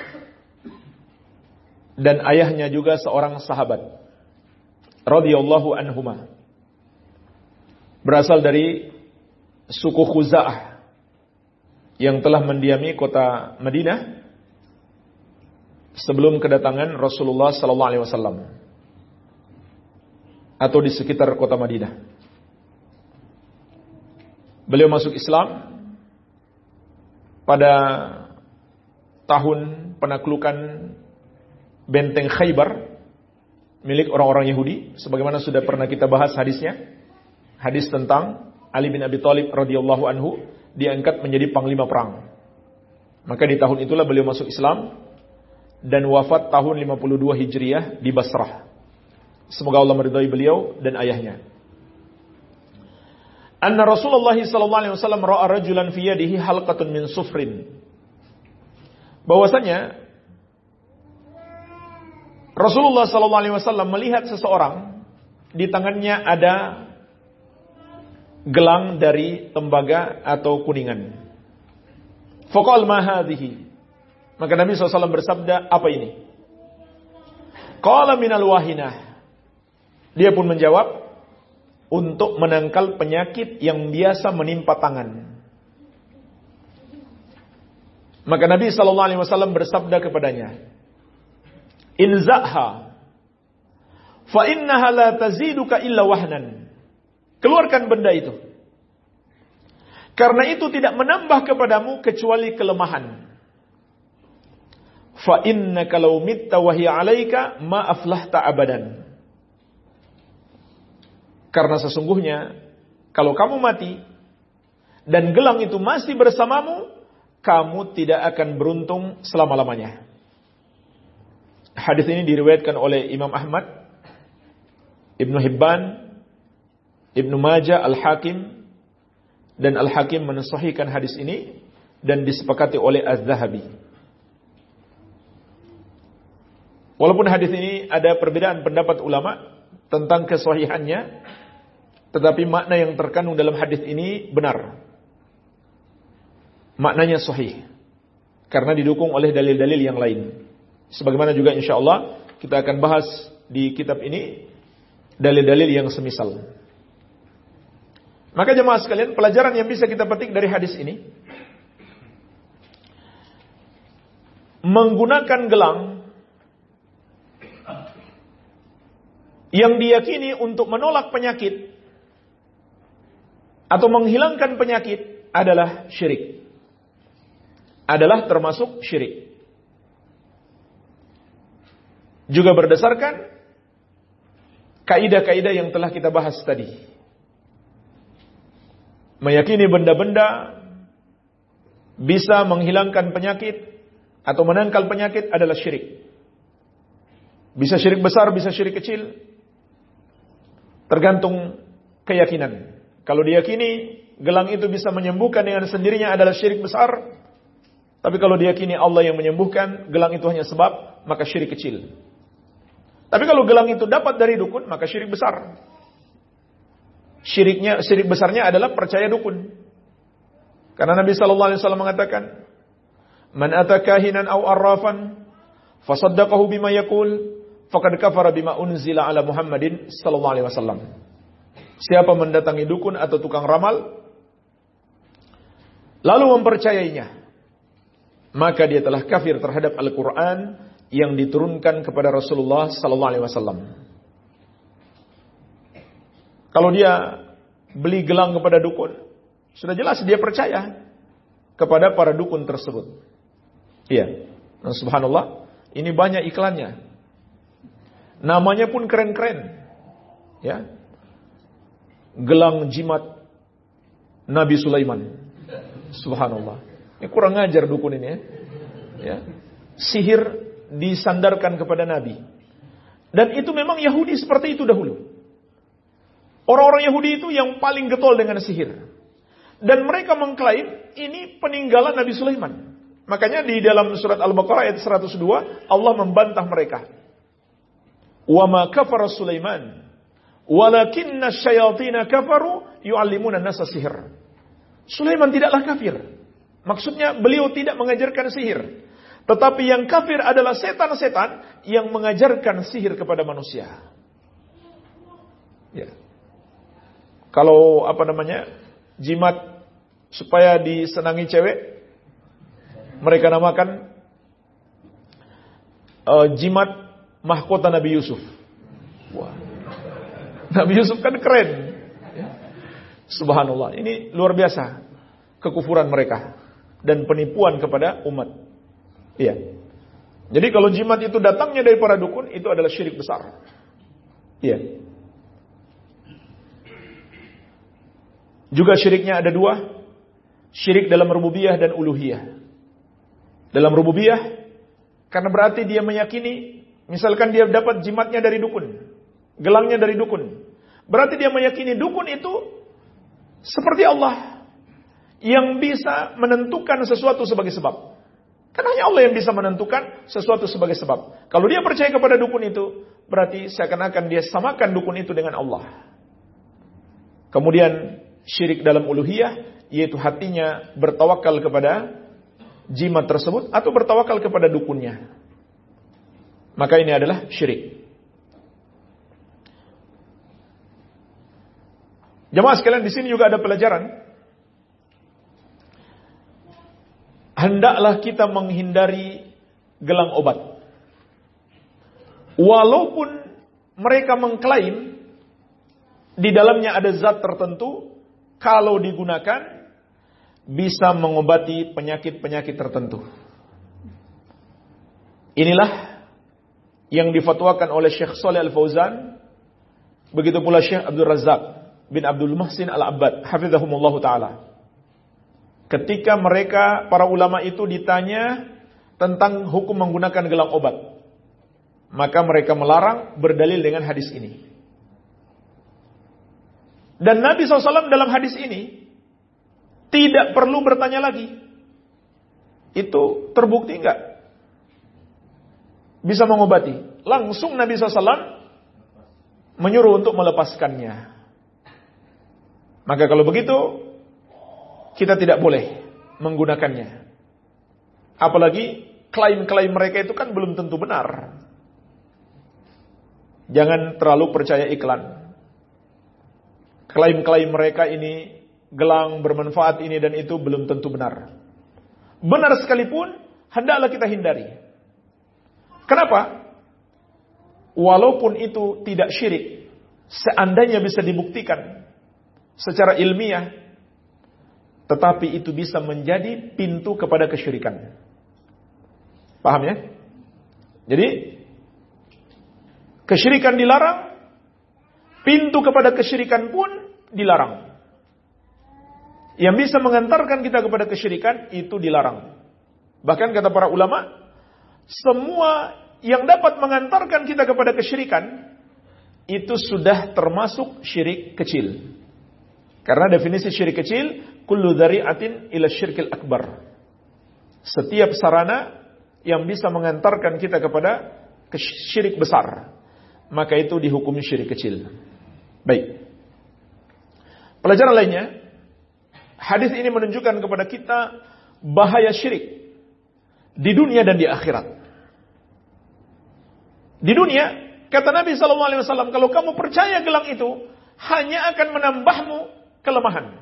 dan ayahnya juga seorang sahabat. Radhiyallahu anhuma. Berasal dari suku Khuza'ah yang telah mendiami kota Madinah sebelum kedatangan Rasulullah sallallahu alaihi wasallam, atau di sekitar kota Madinah. Beliau masuk Islam pada tahun penaklukan benteng Khaybar milik orang-orang Yahudi, sebagaimana sudah pernah kita bahas hadisnya. Hadis tentang Ali bin Abi Thalib radhiyallahu anhu diangkat menjadi panglima perang. Maka di tahun itulah beliau masuk Islam dan wafat tahun 52 Hijriah di Basrah. Semoga Allah meridai beliau dan ayahnya. Anna Rasulullah sallallahu alaihi wasallam ra'a rajulan fi yadihi halqatun min sufrin bahwasanya Rasulullah SAW melihat seseorang di tangannya ada gelang dari tembaga atau kuningan. Faqal ma hadhihi. Maka Nabi SAW bersabda, apa ini? Qala minal wahinah. Dia pun menjawab, untuk menangkal penyakit yang biasa menimpa tangan. Maka Nabi SAW bersabda kepadanya, Inza'ha fa innaha la taziduka illa wahnan. Keluarkan benda itu, karena itu tidak menambah kepadamu kecuali kelemahan. Fa innaka law mitta wa hiya 'alaika ma aflahta abadan. Karena sesungguhnya kalau kamu mati dan gelang itu masih bersamamu, kamu tidak akan beruntung selama-lamanya. Hadis ini diriwayatkan oleh Imam Ahmad, Ibnu Hibban, Ibnu Majah, Al-Hakim, dan Al-Hakim mensahihkan hadis ini dan disepakati oleh Az-Zahabi. Walaupun hadis ini ada perbedaan pendapat ulama tentang kesahihannya, tetapi makna yang terkandung dalam hadis ini benar. Maknanya sahih karena didukung oleh dalil-dalil yang lain. Sebagaimana juga insyaallah kita akan bahas di kitab ini dalil-dalil yang semisal. Maka jemaah sekalian, pelajaran yang bisa kita petik dari hadis ini, menggunakan gelang yang diyakini untuk menolak penyakit atau menghilangkan penyakit adalah syirik. Adalah termasuk syirik. Juga berdasarkan kaidah-kaidah yang telah kita bahas tadi. Meyakini benda-benda bisa menghilangkan penyakit atau menangkal penyakit adalah syirik. Bisa syirik besar, bisa syirik kecil. Tergantung keyakinan. Kalau diyakini gelang itu bisa menyembuhkan dengan sendirinya adalah syirik besar. Tapi kalau diyakini Allah yang menyembuhkan, gelang itu hanya sebab, maka syirik kecil. Tapi kalau gelang itu dapat dari dukun, maka syirik besar. Syirik besarnya adalah percaya dukun. Karena Nabi SAW mengatakan, Man atakahinan aw arrafan, fasaddaqahu bima yakul, faqad kafara bima unzila ala Muhammadin SAW. Siapa mendatangi dukun atau tukang ramal, lalu mempercayainya, maka dia telah kafir terhadap Al-Quran yang diturunkan kepada Rasulullah SAW. Kalau dia beli gelang kepada dukun, sudah jelas dia percaya kepada para dukun tersebut. Iya. Nah, subhanallah, ini banyak iklannya. Namanya pun keren-keren. Ya. Gelang jimat Nabi Sulaiman. Subhanallah. Ini kurang ngajar dukun ini ya. Ya. Sihir disandarkan kepada Nabi. Dan itu memang Yahudi seperti itu dahulu. Orang-orang Yahudi itu yang paling getol dengan sihir. Dan mereka mengklaim ini peninggalan Nabi Sulaiman. Makanya di dalam surat Al-Baqarah ayat 102 Allah membantah mereka. Wa ma kafara Sulaiman walakinna syayatina kafaru yu'allimuna an-nasa sihr. Sulaiman tidaklah kafir. Maksudnya beliau tidak mengajarkan sihir. Tetapi yang kafir adalah setan-setan yang mengajarkan sihir kepada manusia. Ya. Kalau jimat supaya disenangi cewek, mereka namakan jimat mahkota Nabi Yusuf. Wah. Nabi Yusuf kan keren. Ya. Subhanallah, ini luar biasa kekufuran mereka dan penipuan kepada umat. Iya. Jadi kalau jimat itu datangnya dari para dukun, itu adalah syirik besar. Iya. Juga syiriknya ada dua. Syirik dalam rububiyah dan uluhiyah. Dalam rububiyah, karena berarti dia meyakini, misalkan dia dapat jimatnya dari dukun, gelangnya dari dukun, berarti dia meyakini dukun itu seperti Allah yang bisa menentukan sesuatu sebagai sebab. Karena hanya Allah yang bisa menentukan sesuatu sebagai sebab. Kalau dia percaya kepada dukun itu, berarti seakan-akan dia samakan dukun itu dengan Allah. Kemudian syirik dalam uluhiyah, yaitu hatinya bertawakal kepada jimat tersebut atau bertawakal kepada dukunnya. Maka ini adalah syirik. Jemaah sekalian, di sini juga ada pelajaran. Hendaklah kita menghindari gelang obat. Walaupun mereka mengklaim di dalamnya ada zat tertentu, kalau digunakan bisa mengobati penyakit-penyakit tertentu. Inilah yang difatwakan oleh Syekh Shalih Al-Fauzan, begitu pula Syekh Abdul Razak bin Abdul Muhsin Al-Abbad, hafizahumullah ta'ala. Ketika mereka, para ulama itu ditanya tentang hukum menggunakan gelang obat, maka mereka melarang berdalil dengan hadis ini. Dan Nabi SAW dalam hadis ini tidak perlu bertanya lagi. Itu terbukti enggak bisa mengobati. Langsung Nabi SAW menyuruh untuk melepaskannya. Maka kalau begitu, kita tidak boleh menggunakannya. Apalagi klaim-klaim mereka itu kan belum tentu benar. Jangan terlalu percaya iklan. Klaim-klaim mereka ini gelang bermanfaat ini dan itu belum tentu benar. Benar sekalipun, hendaklah kita hindari. Kenapa? Walaupun itu tidak syirik, seandainya bisa dibuktikan secara ilmiah, tetapi itu bisa menjadi pintu kepada kesyirikan. Paham ya? Jadi, kesyirikan dilarang, pintu kepada kesyirikan pun dilarang. Yang bisa mengantarkan kita kepada kesyirikan, itu dilarang. Bahkan kata para ulama, semua yang dapat mengantarkan kita kepada kesyirikan, itu sudah termasuk syirik kecil. Karena definisi syirik kecil, kullu dzari'atin ila syirkil akbar. Setiap sarana yang bisa mengantarkan kita kepada syirik besar, maka itu dihukumi syirik kecil. Baik. Pelajaran lainnya, hadis ini menunjukkan kepada kita bahaya syirik di dunia dan di akhirat. Di dunia, kata Nabi SAW, kalau kamu percaya gelang itu, hanya akan menambahmu kelemahan.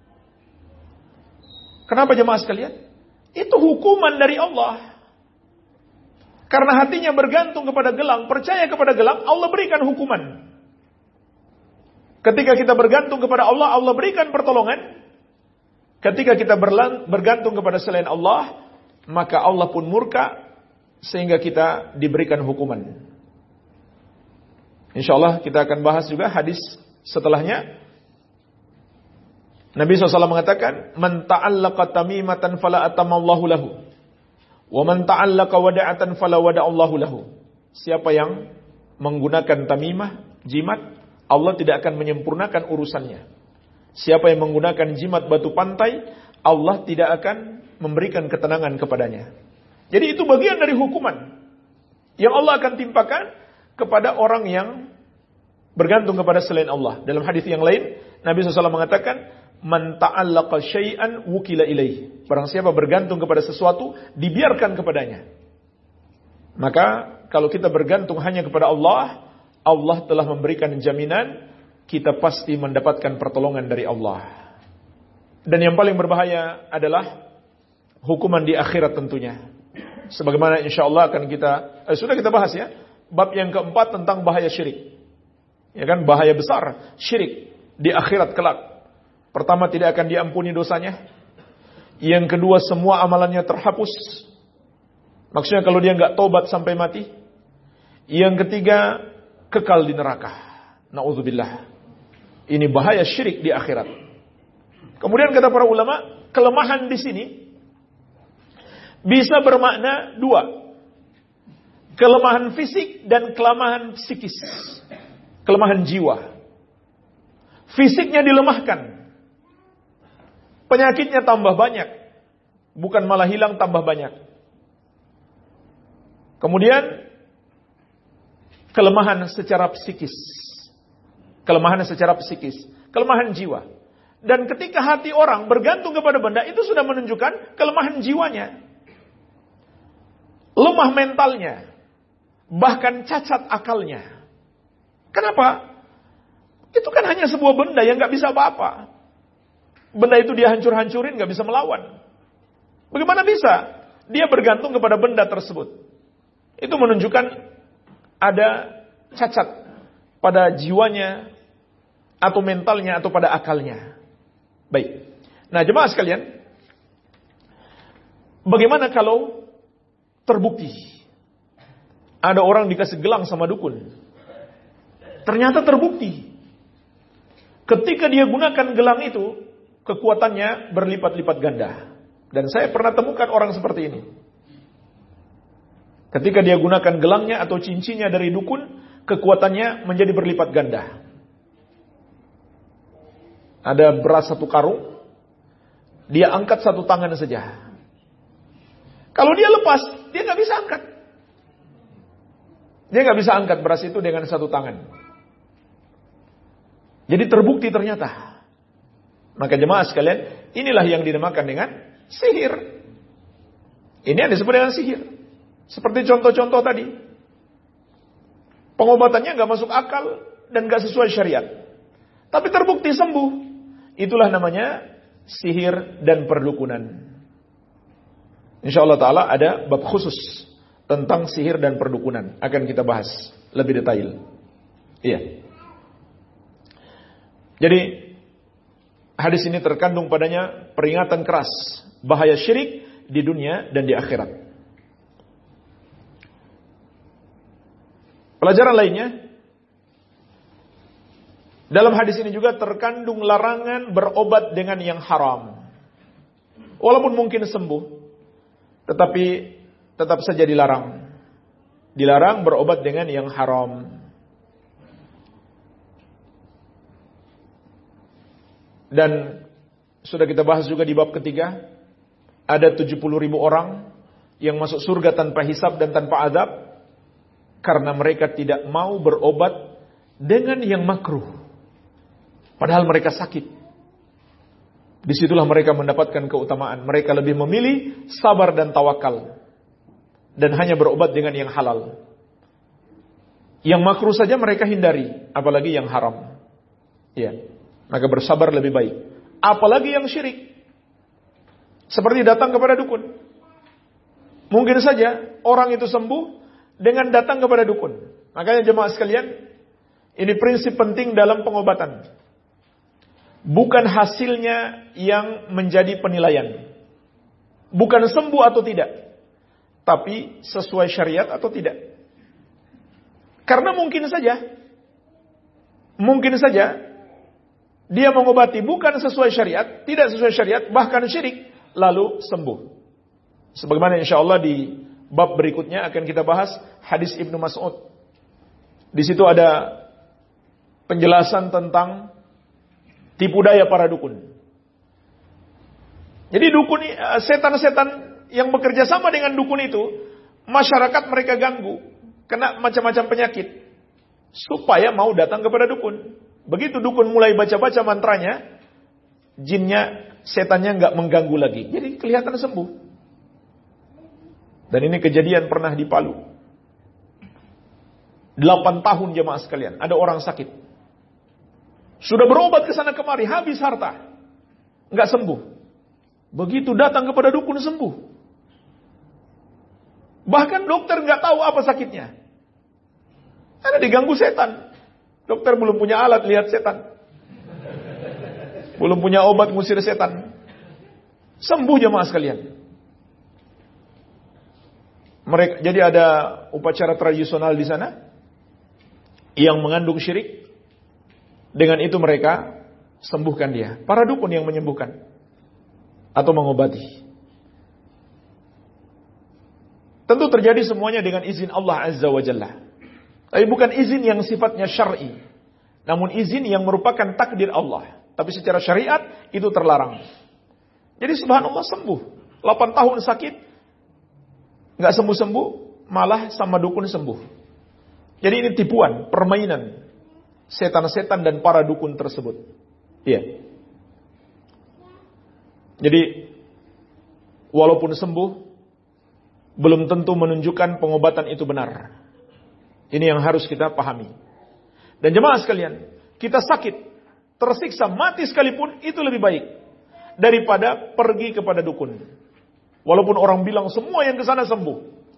Kenapa jemaah sekalian? Itu hukuman dari Allah. Karena hatinya bergantung kepada gelang, percaya kepada gelang, Allah berikan hukuman. Ketika kita bergantung kepada Allah, Allah berikan pertolongan. Ketika kita bergantung kepada selain Allah, maka Allah pun murka, sehingga kita diberikan hukuman. InsyaAllah kita akan bahas juga hadis setelahnya. Nabi SAW mengatakan, "Man ta'allaqa tamimatan fala atamallahu lahu, wa man ta'allaqa wada'atan fala wada'allahu lahu." Siapa yang menggunakan tamimah, jimat, Allah tidak akan menyempurnakan urusannya. Siapa yang menggunakan jimat batu pantai, Allah tidak akan memberikan ketenangan kepadanya. Jadi itu bagian dari hukuman yang Allah akan timpakan kepada orang yang bergantung kepada selain Allah. Dalam hadis yang lain, Nabi SAW mengatakan, "Man ta'allaqa syai'an wukila ilaih." Barang siapa bergantung kepada sesuatu, dibiarkan kepadanya. Maka kalau kita bergantung hanya kepada Allah, Allah telah memberikan jaminan kita pasti mendapatkan pertolongan dari Allah. Dan yang paling berbahaya adalah hukuman di akhirat tentunya. Sebagaimana insyaallah akan sudah kita bahas ya, bab yang keempat tentang bahaya syirik. Ya kan, bahaya besar syirik di akhirat kelak. Pertama, tidak akan diampuni dosanya. Yang kedua, semua amalannya terhapus. Maksudnya kalau dia enggak tobat sampai mati. Yang ketiga, kekal di neraka. Na'udzubillah. Ini bahaya syirik di akhirat. Kemudian kata para ulama, kelemahan di sini bisa bermakna dua. Kelemahan fisik dan kelemahan psikis. Kelemahan jiwa. Fisiknya dilemahkan. Penyakitnya tambah banyak. Bukan malah hilang, tambah banyak. Kemudian kelemahan secara psikis. Kelemahan secara psikis. Kelemahan jiwa. Dan ketika hati orang bergantung kepada benda, itu sudah menunjukkan kelemahan jiwanya. Lemah mentalnya. Bahkan cacat akalnya. Kenapa? Itu kan hanya sebuah benda yang gak bisa apa-apa. Benda itu dia hancur-hancurin, gak bisa melawan. Bagaimana bisa? Dia bergantung kepada benda tersebut. Itu menunjukkan ada cacat pada jiwanya, atau mentalnya, atau pada akalnya. Baik. Nah, jemaah sekalian, bagaimana kalau terbukti ada orang dikasih gelang sama dukun? Ternyata terbukti. Ketika dia gunakan gelang itu, kekuatannya berlipat-lipat ganda. Dan saya pernah temukan orang seperti ini. Ketika dia gunakan gelangnya atau cincinnya dari dukun, kekuatannya menjadi berlipat ganda. Ada beras 1 karung, dia angkat 1 tangan saja. Kalau dia lepas, dia gak bisa angkat. Dia gak bisa angkat beras itu dengan 1 tangan. Jadi terbukti ternyata. Maka jemaah sekalian, inilah yang dinamakan dengan sihir. Ini yang disebut dengan sihir. Seperti contoh-contoh tadi. Pengobatannya gak masuk akal dan gak sesuai syariat. Tapi terbukti sembuh. Itulah namanya sihir dan perdukunan. InsyaAllah ta'ala ada bab khusus tentang sihir dan perdukunan. Akan kita bahas lebih detail. Iya. Jadi hadis ini terkandung padanya peringatan keras bahaya syirik di dunia dan di akhirat. Pelajaran lainnya, dalam hadis ini juga terkandung larangan berobat dengan yang haram. Walaupun mungkin sembuh, tetapi tetap saja dilarang. Dilarang berobat dengan yang haram. Dan sudah kita bahas juga di bab ketiga, ada 70.000 orang yang masuk surga tanpa hisab dan tanpa azab karena mereka tidak mau berobat dengan yang makruh, padahal mereka sakit. Disitulah mereka mendapatkan keutamaan. Mereka lebih memilih sabar dan tawakal dan hanya berobat dengan yang halal. Yang makruh saja mereka hindari, apalagi yang haram. Ya. Maka bersabar lebih baik. Apalagi yang syirik. Seperti datang kepada dukun. Mungkin saja orang itu sembuh dengan datang kepada dukun. Makanya jemaah sekalian, ini prinsip penting dalam pengobatan. Bukan hasilnya yang menjadi penilaian. Bukan sembuh atau tidak. Tapi sesuai syariat atau tidak. Karena mungkin saja dia mengobati bukan sesuai syariat, tidak sesuai syariat, bahkan syirik, lalu sembuh. Sebagaimana insyaallah di bab berikutnya akan kita bahas hadis Ibnu Mas'ud. Di situ ada penjelasan tentang tipu daya para dukun. Jadi dukun, setan-setan yang bekerja sama dengan dukun itu, masyarakat mereka ganggu, kena macam-macam penyakit, supaya mau datang kepada dukun. Begitu dukun mulai baca-baca mantranya, jinnya, setannya nggak mengganggu lagi. Jadi kelihatan sembuh. Dan ini kejadian pernah di Palu. 8 tahun jemaah sekalian, ada orang sakit. Sudah berobat ke sana kemari, habis harta. Nggak sembuh. Begitu datang kepada dukun sembuh. Bahkan dokter nggak tahu apa sakitnya. Ada diganggu setan. Dokter belum punya alat lihat setan. Belum punya obat ngusir setan. Sembuh jemaah sekalian. Jadi ada upacara tradisional di sana yang mengandung syirik. Dengan itu mereka sembuhkan dia. Para dukun yang menyembuhkan atau mengobati. Tentu terjadi semuanya dengan izin Allah Azza wa Jalla. Tapi bukan izin yang sifatnya syar'i. Namun izin yang merupakan takdir Allah. Tapi secara syariat itu terlarang. Jadi subhanallah sembuh. 8 tahun sakit. Gak sembuh-sembuh. malah sama dukun sembuh. Jadi ini tipuan, permainan setan-setan dan para dukun tersebut. Iya. Jadi walaupun sembuh, belum tentu menunjukkan pengobatan itu benar. Ini yang harus kita pahami. Dan jemaah sekalian, kita sakit, tersiksa, mati sekalipun itu lebih baik daripada pergi kepada dukun. Walaupun orang bilang semua yang ke sana sembuh.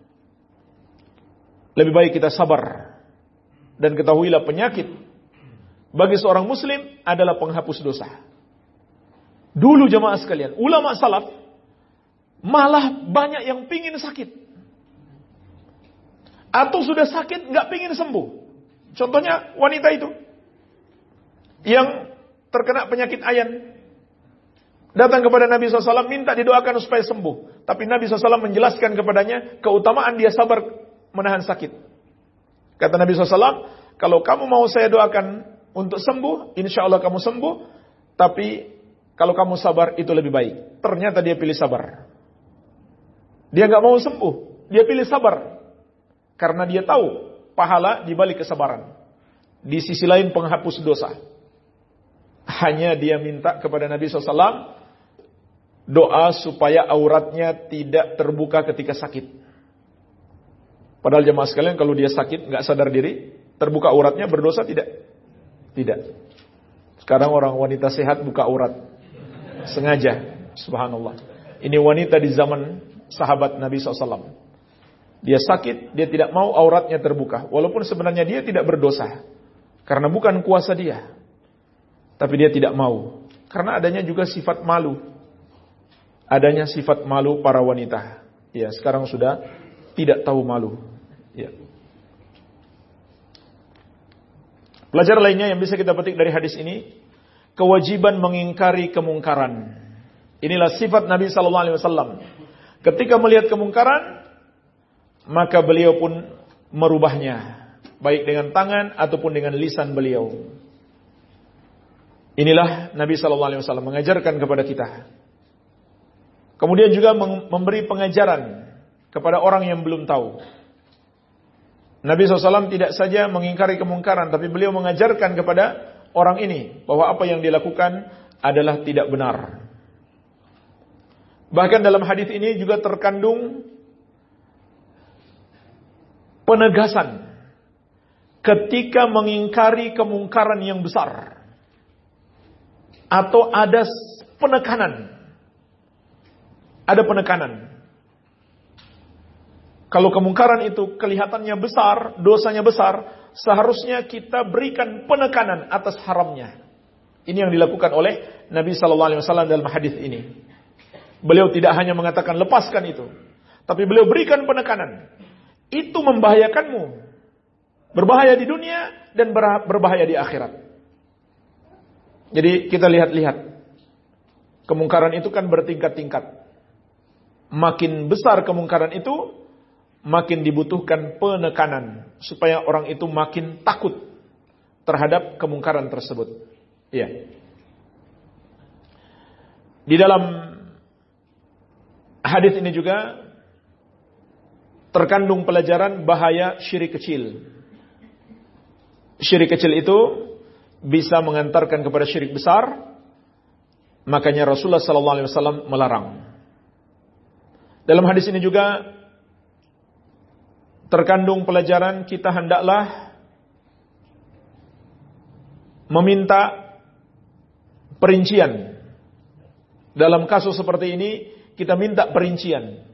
Lebih baik kita sabar. Dan ketahuilah penyakit bagi seorang muslim adalah penghapus dosa. Dulu jemaah sekalian, ulama salaf malah banyak yang pingin sakit. Atau sudah sakit gak pingin sembuh. Contohnya wanita itu yang terkena penyakit ayan, datang kepada Nabi SAW minta didoakan supaya sembuh. Tapi Nabi SAW menjelaskan kepadanya keutamaan dia sabar menahan sakit. Kata Nabi SAW, kalau kamu mau saya doakan untuk sembuh, insya Allah kamu sembuh. Tapi kalau kamu sabar itu lebih baik. Ternyata dia pilih sabar. Dia gak mau sembuh, dia pilih sabar. Karena dia tahu pahala di balik kesabaran. Di sisi lain penghapus dosa. Hanya dia minta kepada Nabi SAW doa supaya auratnya tidak terbuka ketika sakit. Padahal jemaah sekalian, kalau dia sakit gak sadar diri, terbuka auratnya, berdosa tidak? Tidak. Sekarang orang wanita sehat buka aurat sengaja. Subhanallah. Ini wanita di zaman sahabat Nabi SAW. Dia sakit, dia tidak mau auratnya terbuka. Walaupun sebenarnya dia tidak berdosa. Karena bukan kuasa dia. Tapi dia tidak mau. Karena adanya juga sifat malu. Adanya sifat malu para wanita. Ya, sekarang sudah tidak tahu malu. Ya. Pelajaran lainnya yang bisa kita petik dari hadis ini, kewajiban mengingkari kemungkaran. Inilah sifat Nabi SAW. Ketika melihat kemungkaran, maka beliau pun merubahnya, baik dengan tangan ataupun dengan lisan beliau. Inilah Nabi SAW mengajarkan kepada kita. Kemudian juga memberi pengajaran kepada orang yang belum tahu. Nabi SAW tidak saja mengingkari kemungkaran, tapi beliau mengajarkan kepada orang ini bahwa apa yang dilakukan adalah tidak benar. Bahkan dalam hadis ini juga terkandung penegasan ketika mengingkari kemungkaran yang besar atau ada penekanan. Ada penekanan. Kalau kemungkaran itu kelihatannya besar, dosanya besar, seharusnya kita berikan penekanan atas haramnya. Ini yang dilakukan oleh Nabi SAW dalam hadis ini. Beliau tidak hanya mengatakan lepaskan itu, tapi beliau berikan penekanan. Itu membahayakanmu. Berbahaya di dunia dan berbahaya di akhirat. Jadi kita lihat-lihat. Kemungkaran itu kan bertingkat-tingkat. Makin besar kemungkaran itu, makin dibutuhkan penekanan. Supaya orang itu makin takut terhadap kemungkaran tersebut. Iya. Di dalam hadis ini juga terkandung pelajaran bahaya syirik kecil. Syirik kecil itu bisa mengantarkan kepada syirik besar. Makanya Rasulullah SAW melarang. Dalam hadis ini juga terkandung pelajaran kita hendaklah meminta perincian. Dalam kasus seperti ini kita minta perincian.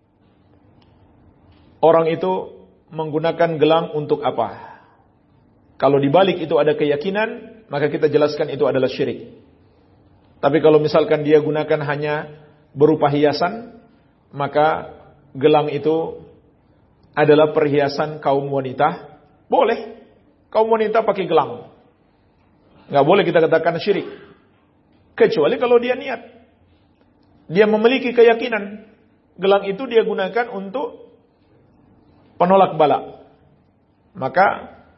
Orang itu menggunakan gelang untuk apa? Kalau dibalik itu ada keyakinan, maka kita jelaskan itu adalah syirik. Tapi kalau misalkan dia gunakan hanya berupa hiasan, maka gelang itu adalah perhiasan kaum wanita. Boleh kaum wanita pakai gelang. Nggak boleh kita katakan syirik. Kecuali kalau dia niat. Dia memiliki keyakinan. Gelang itu dia gunakan untuk penolak bala. Maka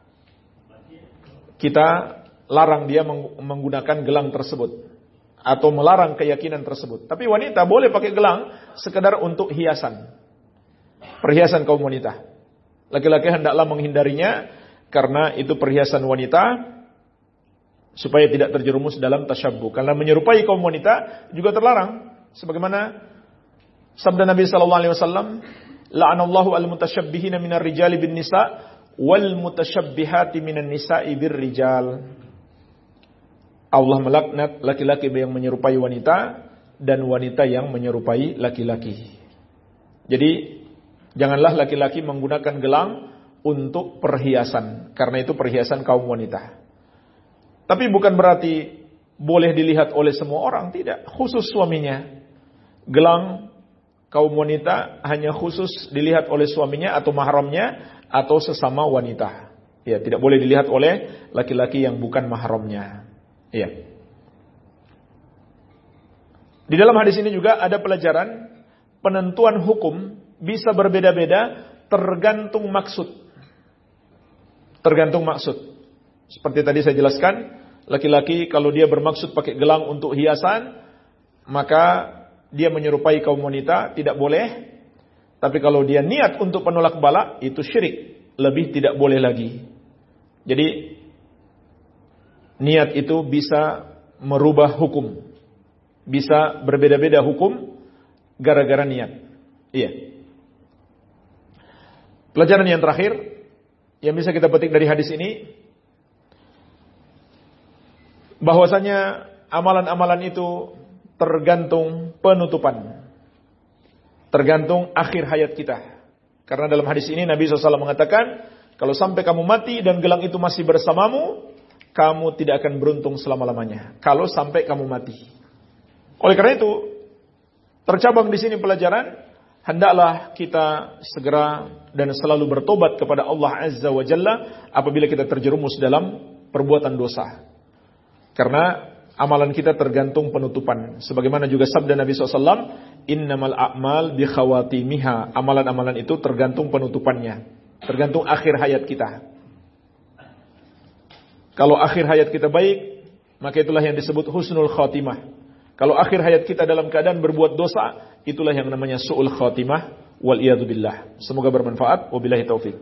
kita larang dia menggunakan gelang tersebut. Atau melarang keyakinan tersebut. Tapi wanita boleh pakai gelang sekedar untuk hiasan. Perhiasan kaum wanita. Laki-laki hendaklah menghindarinya karena itu perhiasan wanita, supaya tidak terjerumus dalam tasyabbuh. Karena menyerupai kaum wanita juga terlarang. Sebagaimana sabda Nabi sallallahu alaihi wasallam, la'anallahu al-mutasyabbihina minar rijali bin nisa wal mutasyabbihati minan nisa'i bir rijal. Allah melaknat laki-laki yang menyerupai wanita dan wanita yang menyerupai laki-laki. Jadi janganlah laki-laki menggunakan gelang untuk perhiasan, karena itu perhiasan kaum wanita. Tapi bukan berarti boleh dilihat oleh semua orang, tidak. Khusus suaminya. Gelang kaum wanita hanya khusus dilihat oleh suaminya atau mahramnya atau sesama wanita. Ya, tidak boleh dilihat oleh laki-laki yang bukan mahramnya. Ya. Di dalam hadis ini juga ada pelajaran penentuan hukum bisa berbeda-beda tergantung maksud. Tergantung maksud. Seperti tadi saya jelaskan, laki-laki kalau dia bermaksud pakai gelang untuk hiasan, maka dia menyerupai kaum wanita, tidak boleh. Tapi kalau dia niat untuk penolak bala, itu syirik, lebih tidak boleh lagi. Jadi niat itu bisa merubah hukum, bisa berbeda-beda hukum gara-gara niat. Iya. Pelajaran yang terakhir yang bisa kita petik dari hadis ini, bahwasanya amalan-amalan itu tergantung penutupan, tergantung akhir hayat kita. Karena dalam hadis ini Nabi SAW mengatakan, kalau sampai kamu mati dan gelang itu masih bersamamu, kamu tidak akan beruntung selama-lamanya. Kalau sampai kamu mati. Oleh karena itu, tercabang di sini pelajaran, hendaklah kita segera dan selalu bertobat kepada Allah Azza wa Jalla apabila kita terjerumus dalam perbuatan dosa. Karena amalan kita tergantung penutupan. Sebagaimana juga sabda Nabi SAW, innamal a'mal bi khawatimiha. Amalan-amalan itu tergantung penutupannya, tergantung akhir hayat kita. Kalau akhir hayat kita baik, maka itulah yang disebut husnul khatimah. Kalau akhir hayat kita dalam keadaan berbuat dosa, itulah yang namanya su'ul khatimah, wal iyadu billah. Semoga bermanfaat. Wabillahi taufik.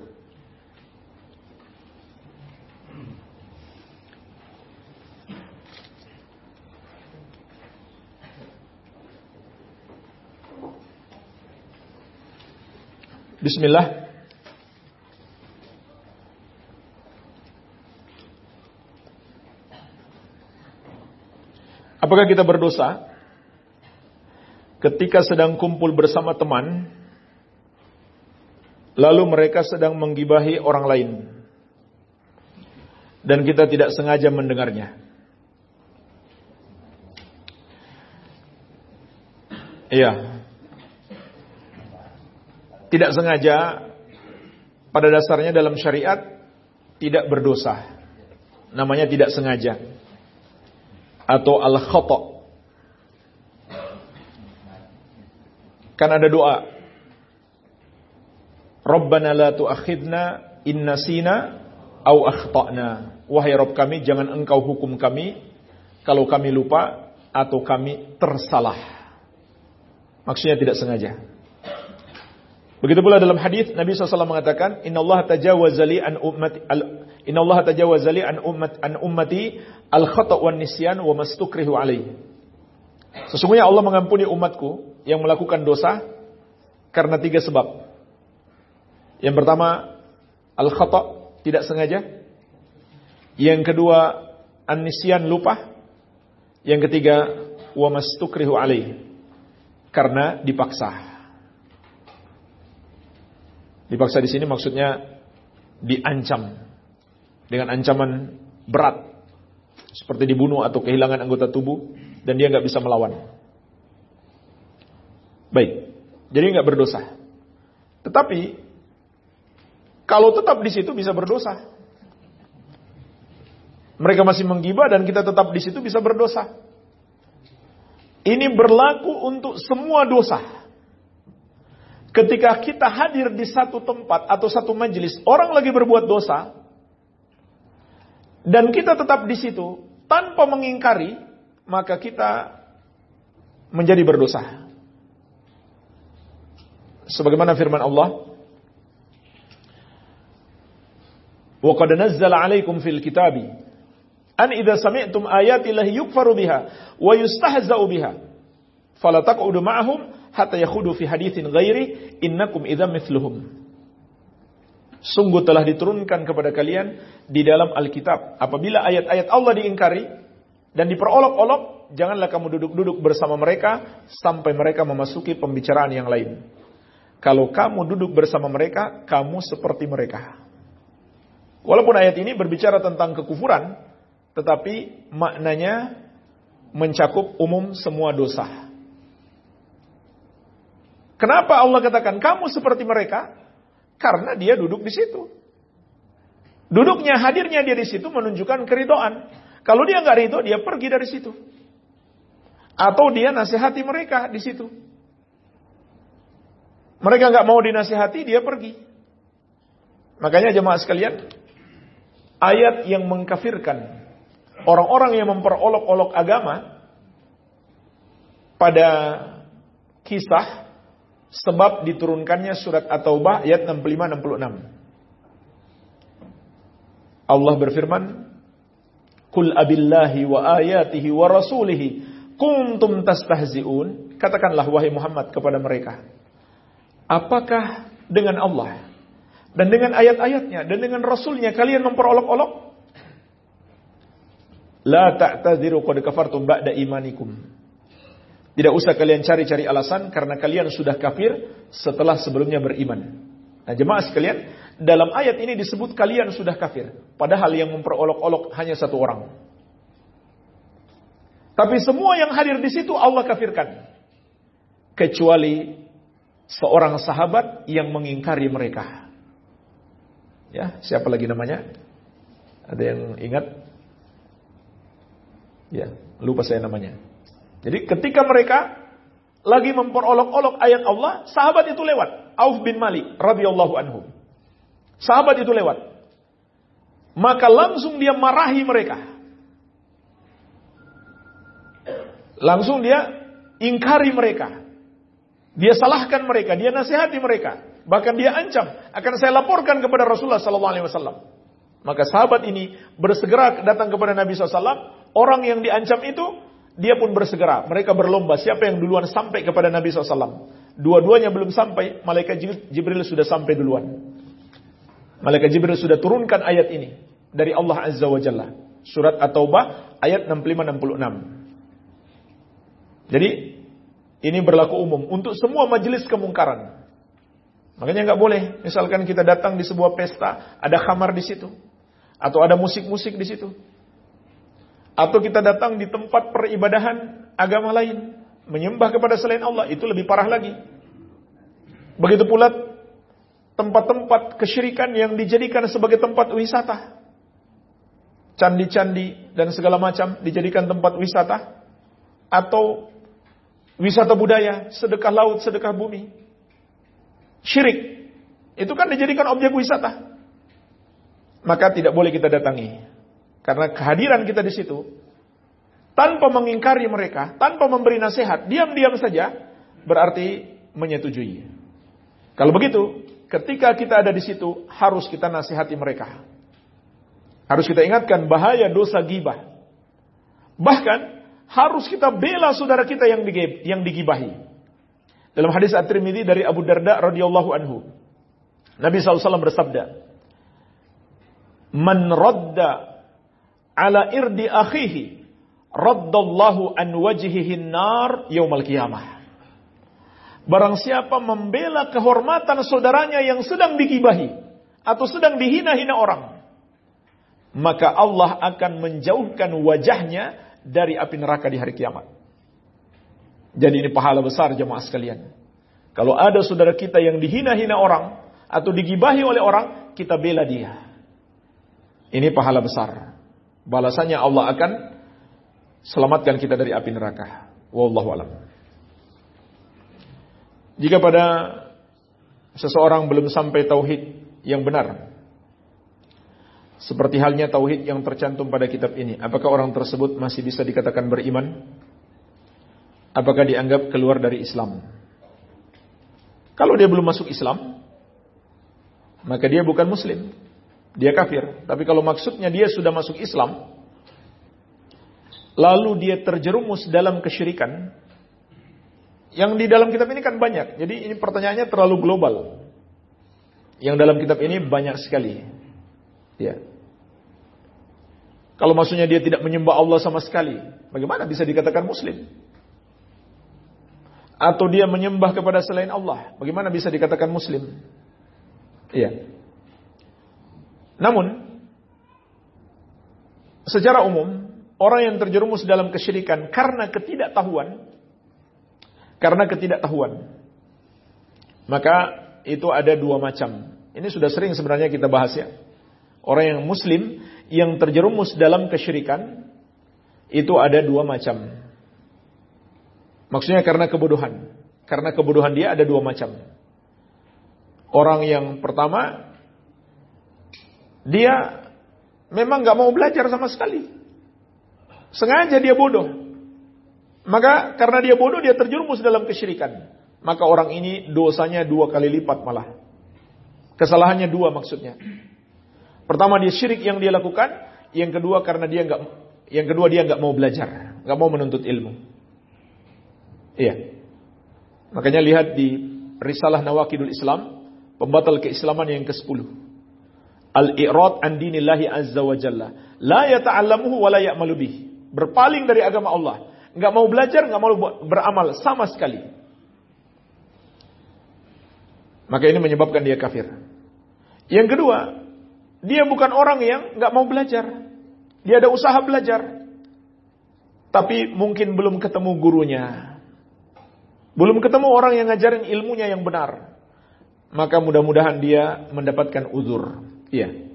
Bismillah. Apakah kita berdosa ketika sedang kumpul bersama teman, lalu mereka sedang menggibahi orang lain, dan kita tidak sengaja mendengarnya? Iya. Tidak sengaja, pada dasarnya dalam syariat tidak berdosa. Namanya tidak sengaja. Atau al-khata'. Kan ada doa, Rabbana la tu'akhidna in nasina au akhta'na. Wahai Rabb kami, jangan engkau hukum kami kalau kami lupa atau kami tersalah. Maksudnya tidak sengaja. Begitu pula dalam hadis Nabi SAW mengatakan, Innallaha tajawaza li an ummati al-khata' wan nisyan wa mastukrihu alaihi. Sesungguhnya Allah mengampuni umatku yang melakukan dosa karena 3 sebab. Yang pertama, al-khata', tidak sengaja. Yang kedua, an-nisyan, lupa. Yang ketiga, wa mastukrihu alaihi, karena dipaksa. Dipaksa di sini maksudnya diancam dengan ancaman berat, seperti dibunuh atau kehilangan anggota tubuh dan dia nggak bisa melawan. Baik, jadi nggak berdosa. Tetapi kalau tetap di situ bisa berdosa. Mereka masih menggibah dan kita tetap di situ bisa berdosa. Ini berlaku untuk semua dosa. Ketika kita hadir di satu tempat atau satu majelis, orang lagi berbuat dosa, dan kita tetap di situ tanpa mengingkari, maka kita menjadi berdosa. Sebagaimana firman Allah, Wa qad nazzala 'alaikum fil kitabi an idza sami'tum ayati llahi yukfaru biha wa yustahza'u biha fala taq'udu ma'ahum hatta yakhudu fi haditsin ghairi innakum idzam mithluhum. Sungguh telah diturunkan kepada kalian di dalam Alkitab, apabila ayat-ayat Allah diingkari dan diperolok-olok, janganlah kamu duduk-duduk bersama mereka sampai mereka memasuki pembicaraan yang lain. Kalau kamu duduk bersama mereka, kamu seperti mereka. Walaupun ayat ini berbicara tentang kekufuran, tetapi maknanya mencakup umum semua dosa. Kenapa Allah katakan kamu seperti mereka? Karena dia duduk di situ. Duduknya, hadirnya dia di situ menunjukkan keridhaan. Kalau dia nggak ridho, dia pergi dari situ. Atau dia nasihati mereka di situ. Mereka nggak mau dinasihati, dia pergi. Makanya jemaah sekalian, ayat yang mengkafirkan orang-orang yang memperolok-olok agama pada kisah sebab diturunkannya surat At-Taubah ayat 65-66. Allah berfirman, "Qul abillahi wa ayatihi wa rasulihi kuntum tastahzi'un." Katakanlah wahai Muhammad kepada mereka, apakah dengan Allah dan dengan ayat-ayatnya dan dengan rasulnya kalian memperolok-olok? La ta'tadhiru qad kafartum ba'da imanikum. Tidak usah kalian cari-cari alasan karena kalian sudah kafir setelah sebelumnya beriman. Nah, jemaah sekalian, dalam ayat ini disebut kalian sudah kafir, padahal yang memperolok-olok hanya satu orang. Tapi semua yang hadir di situ Allah kafirkan, kecuali seorang sahabat yang mengingkari mereka. Ya, siapa lagi namanya? Ada yang ingat? Ya, lupa saya namanya. Jadi ketika mereka lagi memperolok-olok ayat Allah, sahabat itu lewat. Auf bin Malik radhiyallahu anhu. Sahabat itu lewat. Maka langsung dia marahi mereka. Langsung dia ingkari mereka. Dia salahkan mereka, dia nasihati mereka. Bahkan dia ancam, akan saya laporkan kepada Rasulullah SAW. Maka sahabat ini bersegera datang kepada Nabi SAW. Orang yang diancam itu, dia pun bersegera. Mereka berlomba, siapa yang duluan sampai kepada Nabi SAW. Dua-duanya belum sampai, malaikat Jibril sudah sampai duluan. Malaikat Jibril sudah turunkan ayat ini dari Allah Azza wa Jalla. Surat At-Taubah ayat 65-66. Jadi ini berlaku umum untuk semua majelis kemungkaran. Makanya nggak boleh, misalkan kita datang di sebuah pesta, ada khamar di situ, atau ada musik-musik di situ, atau kita datang di tempat peribadahan agama lain, menyembah kepada selain Allah, itu lebih parah lagi. Begitu pula tempat-tempat kesyirikan yang dijadikan sebagai tempat wisata, candi-candi dan segala macam dijadikan tempat wisata, atau wisata budaya, sedekah laut, sedekah bumi, syirik, itu kan dijadikan objek wisata. Maka tidak boleh kita datangi. Karena kehadiran kita di situ, tanpa mengingkari mereka, tanpa memberi nasihat, diam-diam saja, berarti menyetujui. Kalau begitu, ketika kita ada di situ, harus kita nasihati mereka. Harus kita ingatkan bahaya dosa ghibah. Bahkan, harus kita bela saudara kita yang digibahi. Dalam hadis At-Tirmidzi dari Abu Darda radhiyallahu anhu, Nabi SAW bersabda, "Man radda ala irdi akhihi raddallahu an wajhihi an-nar yaumal qiyamah." Barang siapa membela kehormatan saudaranya yang sedang digibahi atau sedang dihina-hina orang, maka Allah akan menjauhkan wajahnya dari api neraka di hari kiamat. Jadi ini pahala besar jemaah sekalian. Kalau ada saudara kita yang dihina-hina orang atau digibahi oleh orang, kita bela dia. Ini pahala besar. Balasannya Allah akan selamatkan kita dari api neraka. Wallahu a'lam. Jika pada seseorang belum sampai tauhid yang benar, seperti halnya tauhid yang tercantum pada kitab ini, apakah orang tersebut masih bisa dikatakan beriman? Apakah dianggap keluar dari Islam? Kalau dia belum masuk Islam, maka dia bukan muslim. dia kafir. Tapi kalau maksudnya dia sudah masuk Islam, lalu dia terjerumus dalam kesyirikan, yang di dalam kitab ini kan banyak. Jadi ini pertanyaannya terlalu global. Yang dalam kitab ini banyak sekali. Ya. Kalau maksudnya dia tidak menyembah Allah sama sekali, bagaimana bisa dikatakan muslim? Atau dia menyembah kepada selain Allah, bagaimana bisa dikatakan muslim? Iya. Namun, secara umum, orang yang terjerumus dalam kesyirikan karena ketidaktahuan, maka itu ada dua macam. Ini sudah sering sebenarnya kita bahas ya. Orang yang muslim yang terjerumus dalam kesyirikan itu ada dua macam. Maksudnya karena kebodohan. Karena kebodohan dia ada dua macam. Orang yang pertama, dia memang gak mau belajar sama sekali. Sengaja dia bodoh. Maka karena dia bodoh, dia terjerumus dalam kesyirikan. Maka orang ini dosanya 2 kali lipat malah. Kesalahannya 2 maksudnya. Pertama dia syirik yang dia lakukan, yang kedua dia nggak mau belajar, nggak mau menuntut ilmu. Iya. Makanya lihat di Risalah Nawaqidul Islam, pembatal keislaman yang ke-10. Al-i'rad an dinillahi azza wa jalla, la yata'allamuhu wa la ya'malu bih. Berpaling dari agama Allah, nggak mau belajar, nggak mau beramal sama sekali. Maka ini menyebabkan dia kafir. Yang kedua, dia bukan orang yang nggak mau belajar. Dia ada usaha belajar, tapi mungkin belum ketemu gurunya, belum ketemu orang yang ngajarin ilmunya yang benar. Maka mudah-mudahan dia mendapatkan uzur. Iya.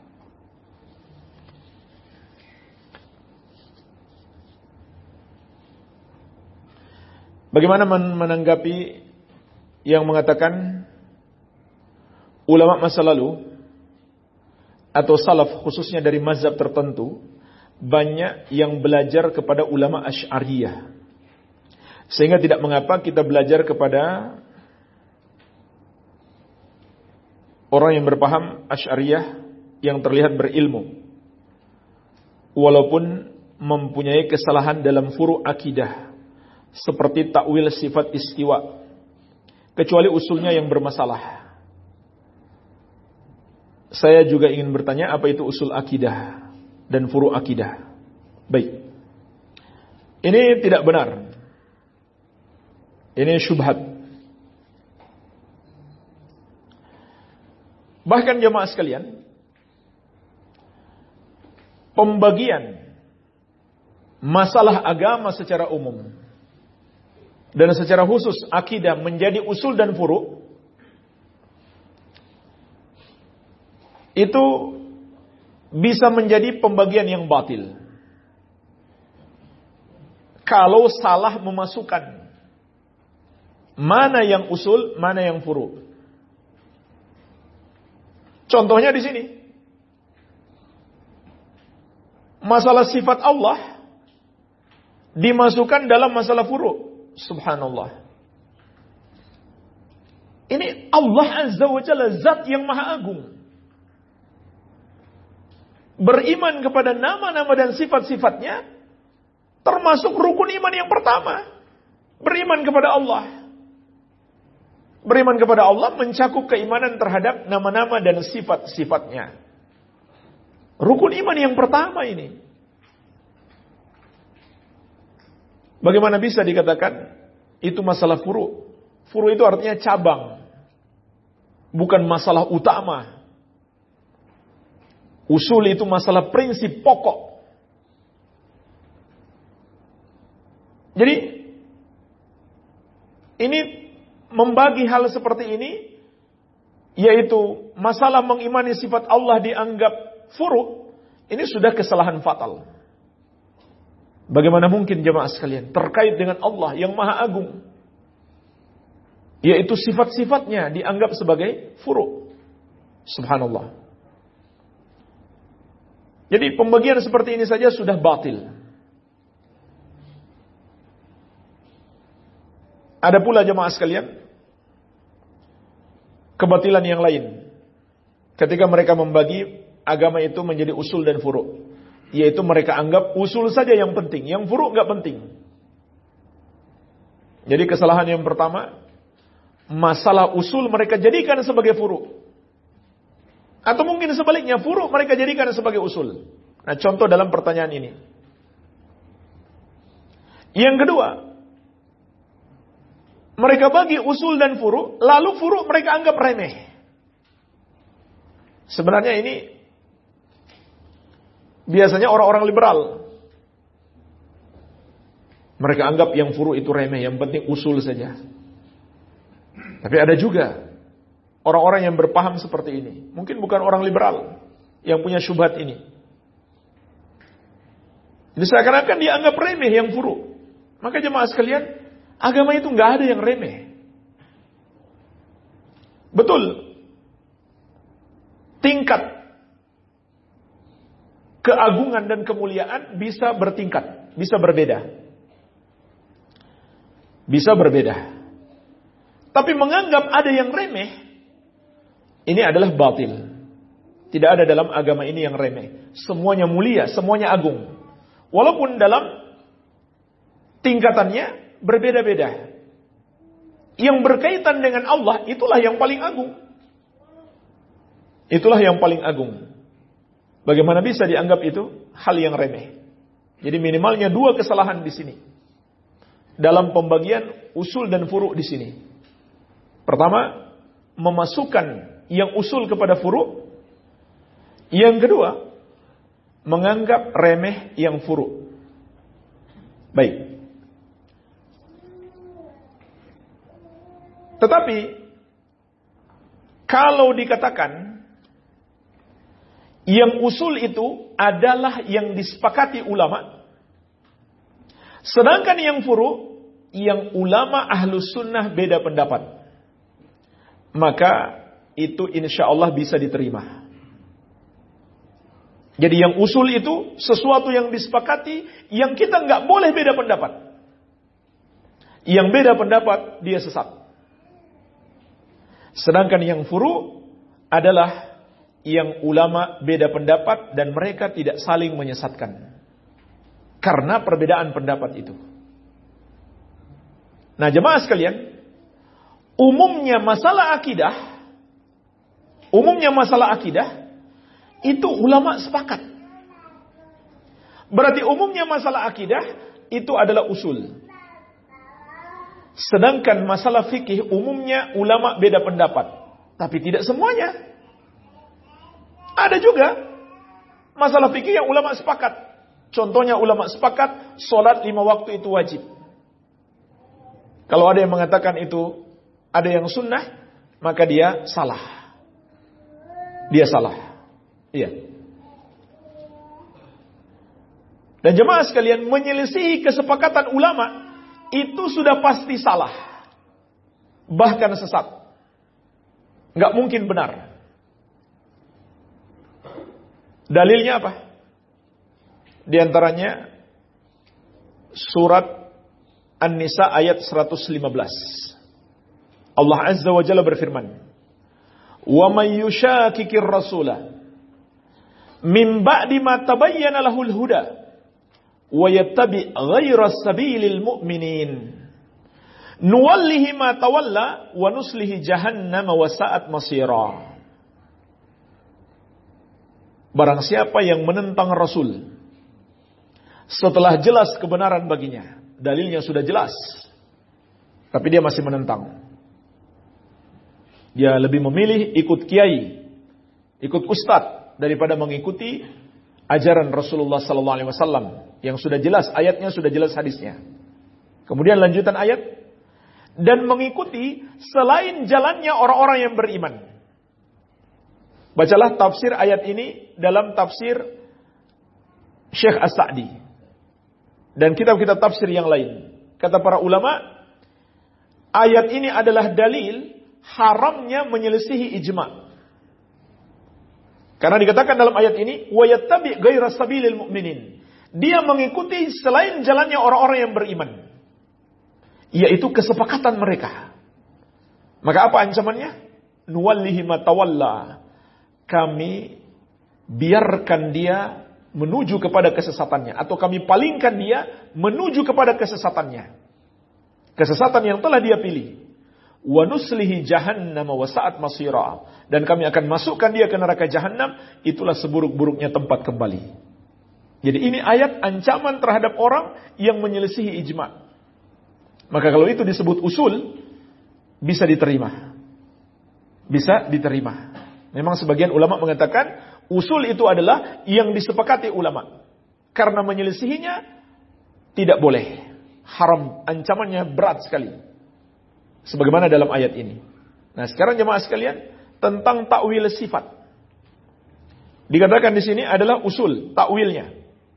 Bagaimana menanggapi yang mengatakan ulama masa lalu atau salaf khususnya dari mazhab tertentu banyak yang belajar kepada ulama Asy'ariyah, sehingga tidak mengapa kita belajar kepada orang yang berpaham Asy'ariyah yang terlihat berilmu walaupun mempunyai kesalahan dalam furu' akidah seperti takwil sifat istiwa, kecuali usulnya yang bermasalah. Saya juga ingin bertanya apa itu usul akidah dan furu' akidah. Baik. Ini tidak benar. Ini syubhat. Bahkan jemaah sekalian, pembagian masalah agama secara umum dan secara khusus akidah menjadi usul dan furu' itu bisa menjadi pembagian yang batil kalau salah memasukkan mana yang usul, mana yang furu'. Contohnya di sini, masalah sifat Allah dimasukkan dalam masalah furu'. Subhanallah. Ini Allah Azza wa Jalla, zat yang maha agung. Beriman kepada nama-nama dan sifat-sifatnya termasuk rukun iman yang pertama. Beriman kepada Allah. Beriman kepada Allah mencakup keimanan terhadap nama-nama dan sifat-sifatnya. Rukun iman yang pertama ini. Bagaimana bisa dikatakan itu masalah furu'? Furu' itu artinya cabang, bukan masalah utama. Usul itu masalah prinsip pokok. Jadi ini membagi hal seperti ini, yaitu masalah mengimani sifat Allah dianggap furu', ini sudah kesalahan fatal. Bagaimana mungkin jemaah sekalian terkait dengan Allah yang maha agung, yaitu sifat-sifatnya dianggap sebagai furu'. Subhanallah. Jadi pembagian seperti ini saja sudah batil. Ada pula jemaah sekalian kebatilan yang lain ketika mereka membagi agama itu menjadi usul dan furu'. Yaitu mereka anggap usul saja yang penting, yang furu' nggak penting. Jadi kesalahan yang pertama, masalah usul mereka jadikan sebagai furu'. Atau mungkin sebaliknya, furu' mereka jadikan sebagai usul. Nah, contoh dalam pertanyaan ini. Yang kedua, mereka bagi usul dan furu', lalu furu' mereka anggap remeh. Sebenarnya ini biasanya orang-orang liberal. Mereka anggap yang furu' itu remeh, yang penting usul saja. Tapi ada juga orang-orang yang berpaham seperti ini. Mungkin bukan orang liberal yang punya syubhat ini. Jadi seakan-akan dia anggap remeh yang furu'. Maka jemaah sekalian, agama itu nggak ada yang remeh. Betul. Tingkat keagungan dan kemuliaan bisa bertingkat, bisa berbeda. Bisa berbeda. Tapi menganggap ada yang remeh, ini adalah batil. Tidak ada dalam agama ini yang remeh. Semuanya mulia, semuanya agung. Walaupun dalam tingkatannya berbeda-beda. Yang berkaitan dengan Allah, itulah yang paling agung. Itulah yang paling agung. Bagaimana bisa dianggap itu hal yang remeh? Jadi minimalnya 2 kesalahan di sini. Dalam pembagian usul dan furu' di sini. Pertama, memasukkan yang usul kepada furu'. Yang kedua, menganggap remeh yang furu'. Baik. Tetapi kalau dikatakan yang usul itu adalah yang disepakati ulama, sedangkan yang furu', yang ulama ahlus sunnah beda pendapat, maka itu insya Allah bisa diterima. Jadi yang usul itu sesuatu yang disepakati, yang kita nggak boleh beda pendapat. Yang beda pendapat dia sesat. Sedangkan yang furu' adalah yang ulama beda pendapat dan mereka tidak saling menyesatkan. Karena perbedaan pendapat itu. Nah jemaah sekalian, umumnya masalah akidah, itu ulama sepakat. Berarti umumnya masalah akidah, itu adalah usul. Sedangkan masalah fikih umumnya ulama beda pendapat. Tapi tidak semuanya. Ada juga masalah fikih yang ulama sepakat. Contohnya ulama sepakat sholat 5 waktu itu wajib. Kalau ada yang mengatakan itu ada yang sunnah, maka dia salah. Dia salah. Iya. Dan jemaah sekalian, menyelisihi kesepakatan ulama itu sudah pasti salah. Bahkan sesat. Nggak mungkin benar. Dalilnya apa? Di antaranya surat An-Nisa ayat 115. Allah Azza wa Jalla berfirman, "Wa may yushakikir rasula min ba'di ma tabayyana lahul huda wa yattabi' ghayra sabilil mu'minin nuwallihi ma tawalla wa nuslihi jahannam wa sa'at masira." Barang siapa yang menentang Rasul setelah jelas kebenaran baginya, dalilnya sudah jelas, tapi dia masih menentang. Dia lebih memilih ikut kiai, ikut ustadz daripada mengikuti ajaran Rasulullah sallallahu alaihi wasallam yang sudah jelas ayatnya, sudah jelas hadisnya. Kemudian lanjutan ayat, dan mengikuti selain jalannya orang-orang yang beriman. Bacalah tafsir ayat ini dalam tafsir Syekh As-Sa'di dan kitab-kitab tafsir yang lain. Kata para ulama, ayat ini adalah dalil haramnya menyelisihi ijma'. Karena dikatakan dalam ayat ini, wa yattabi' ghayra sabilil mu'minin. Dia mengikuti selain jalannya orang-orang yang beriman, yaitu kesepakatan mereka. Maka apa ancamannya? Nuwallihi ma tawalla. Kami biarkan dia menuju kepada kesesatannya, atau kami palingkan dia menuju kepada kesesatannya, kesesatan yang telah dia pilih. Wa nuslihi jahannam wa sa'at masira, dan kami akan masukkan dia ke neraka jahanam, itulah seburuk-buruknya tempat kembali. Jadi ini ayat ancaman terhadap orang yang menyelisihi ijma'. Maka kalau itu disebut usul, bisa diterima. Bisa diterima. Memang sebagian ulama mengatakan usul itu adalah yang disepakati ulama. Karena menyelisihinya tidak boleh. Haram, ancamannya berat sekali. Sebagaimana dalam ayat ini. Nah, sekarang jemaah sekalian, tentang takwil sifat. Dikatakan di sini adalah usul, takwilnya.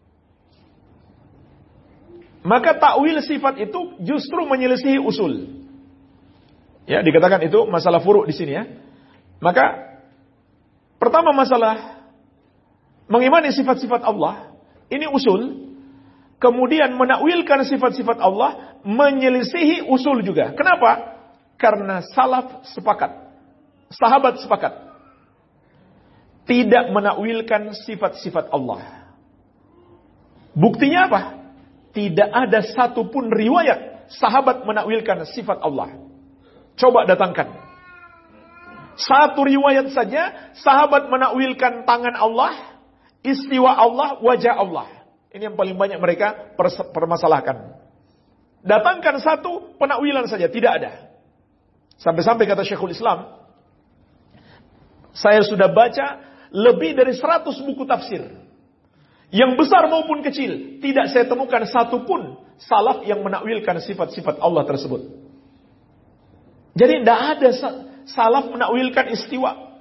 Maka takwil sifat itu justru menyelisihi usul. Ya, dikatakan itu masalah furu' di sini ya. Maka pertama masalah mengimani sifat-sifat Allah, ini usul. Kemudian menakwilkan sifat-sifat Allah menyelisihi usul juga. Kenapa? Karena salaf sepakat, sahabat sepakat, tidak menakwilkan sifat-sifat Allah. Buktinya apa? Tidak ada satupun riwayat sahabat menakwilkan sifat Allah. Coba datangkan. Satu riwayat saja sahabat menakwilkan tangan Allah, istiwa Allah, wajah Allah. Ini yang paling banyak mereka permasalahkan. Datangkan satu penakwilan saja, tidak ada. Sampai-sampai kata Syekhul Islam, saya sudah baca lebih dari 100 buku tafsir. Yang besar maupun kecil, tidak saya temukan satu pun salaf yang menakwilkan sifat-sifat Allah tersebut. Jadi tidak ada salaf menakwilkan istiwa.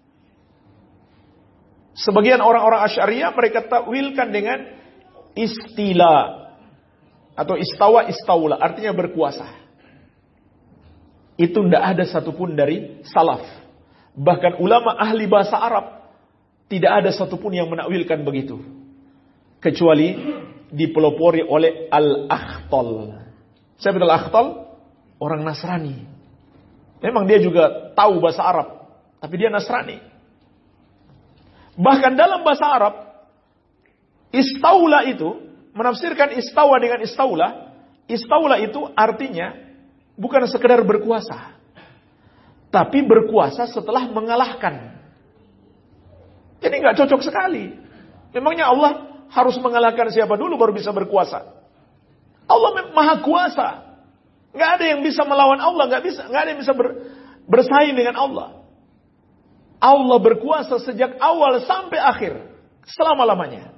Sebagian orang-orang Asy'ariyah mereka takwilkan dengan istila atau istawa istaula, artinya berkuasa. Itu tidak ada satupun dari salaf. Bahkan ulama ahli bahasa Arab tidak ada satupun yang menakwilkan begitu, kecuali dipelopori oleh Al-Akhtal. Siapa Al-Akhtal? Orang Nasrani. Memang dia juga tahu bahasa Arab, tapi dia Nasrani. Bahkan dalam bahasa Arab, istaula itu, menafsirkan istawa dengan istaula, istaula itu artinya bukan sekedar berkuasa, tapi berkuasa setelah mengalahkan. Jadi nggak cocok sekali. Memangnya Allah harus mengalahkan siapa dulu baru bisa berkuasa? Allah maha kuasa. Nggak ada yang bisa melawan Allah, nggak ada yang bisa bersaing dengan Allah. Allah berkuasa sejak awal sampai akhir, selama-lamanya.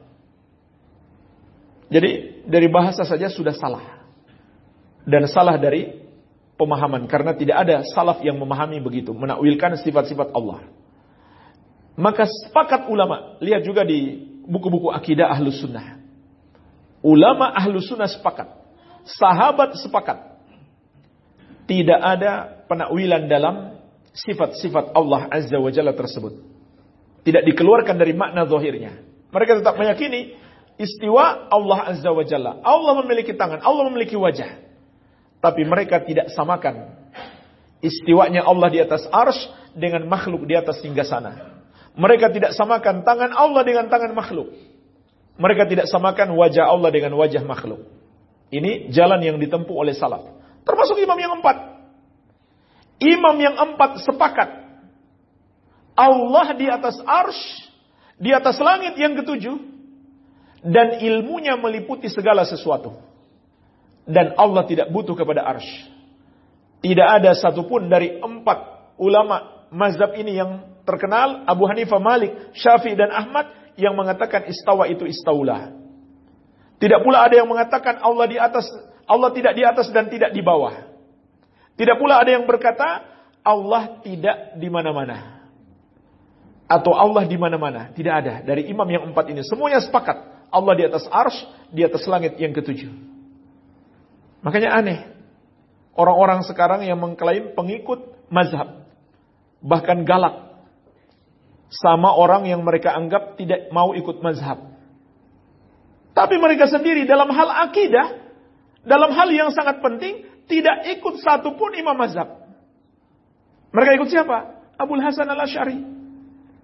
Jadi dari bahasa saja sudah salah. Dan salah dari pemahaman, karena tidak ada salaf yang memahami begitu, menakwilkan sifat-sifat Allah. Maka sepakat ulama, lihat juga di buku-buku akidah Ahlus Sunnah. Ulama Ahlus Sunnah sepakat, sahabat sepakat, tidak ada penakwilan dalam sifat-sifat Allah Azza wa Jalla tersebut. Tidak dikeluarkan dari makna zahirnya. Mereka tetap meyakini istiwa Allah Azza wa Jalla. Allah memiliki tangan, Allah memiliki wajah. Tapi mereka tidak samakan istiwanya Allah di atas arsy dengan makhluk di atas singgasana. Mereka tidak samakan tangan Allah dengan tangan makhluk. Mereka tidak samakan wajah Allah dengan wajah makhluk. Ini jalan yang ditempuh oleh salaf. Termasuk imam yang 4. Imam yang 4 sepakat Allah di atas arsy, di atas langit yang ke-7, dan ilmunya meliputi segala sesuatu. Dan Allah tidak butuh kepada arsy. Tidak ada satupun dari 4 ulama mazhab ini yang terkenal, Abu Hanifah, Malik, Syafi'i dan Ahmad, yang mengatakan istawa itu istaula. Tidak pula ada yang mengatakan Allah di atas, Allah tidak di atas dan tidak di bawah. Tidak pula ada yang berkata Allah tidak di mana-mana atau Allah di mana-mana. Tidak ada. Dari imam yang 4 ini semuanya sepakat Allah di atas arsy, di atas langit yang ke-7. Makanya aneh orang-orang sekarang yang mengklaim pengikut mazhab, bahkan galak sama orang yang mereka anggap tidak mau ikut mazhab. Tapi mereka sendiri dalam hal akidah, dalam hal yang sangat penting, tidak ikut satupun imam mazhab. Mereka ikut siapa? Abul Hasan al-Asy'ari.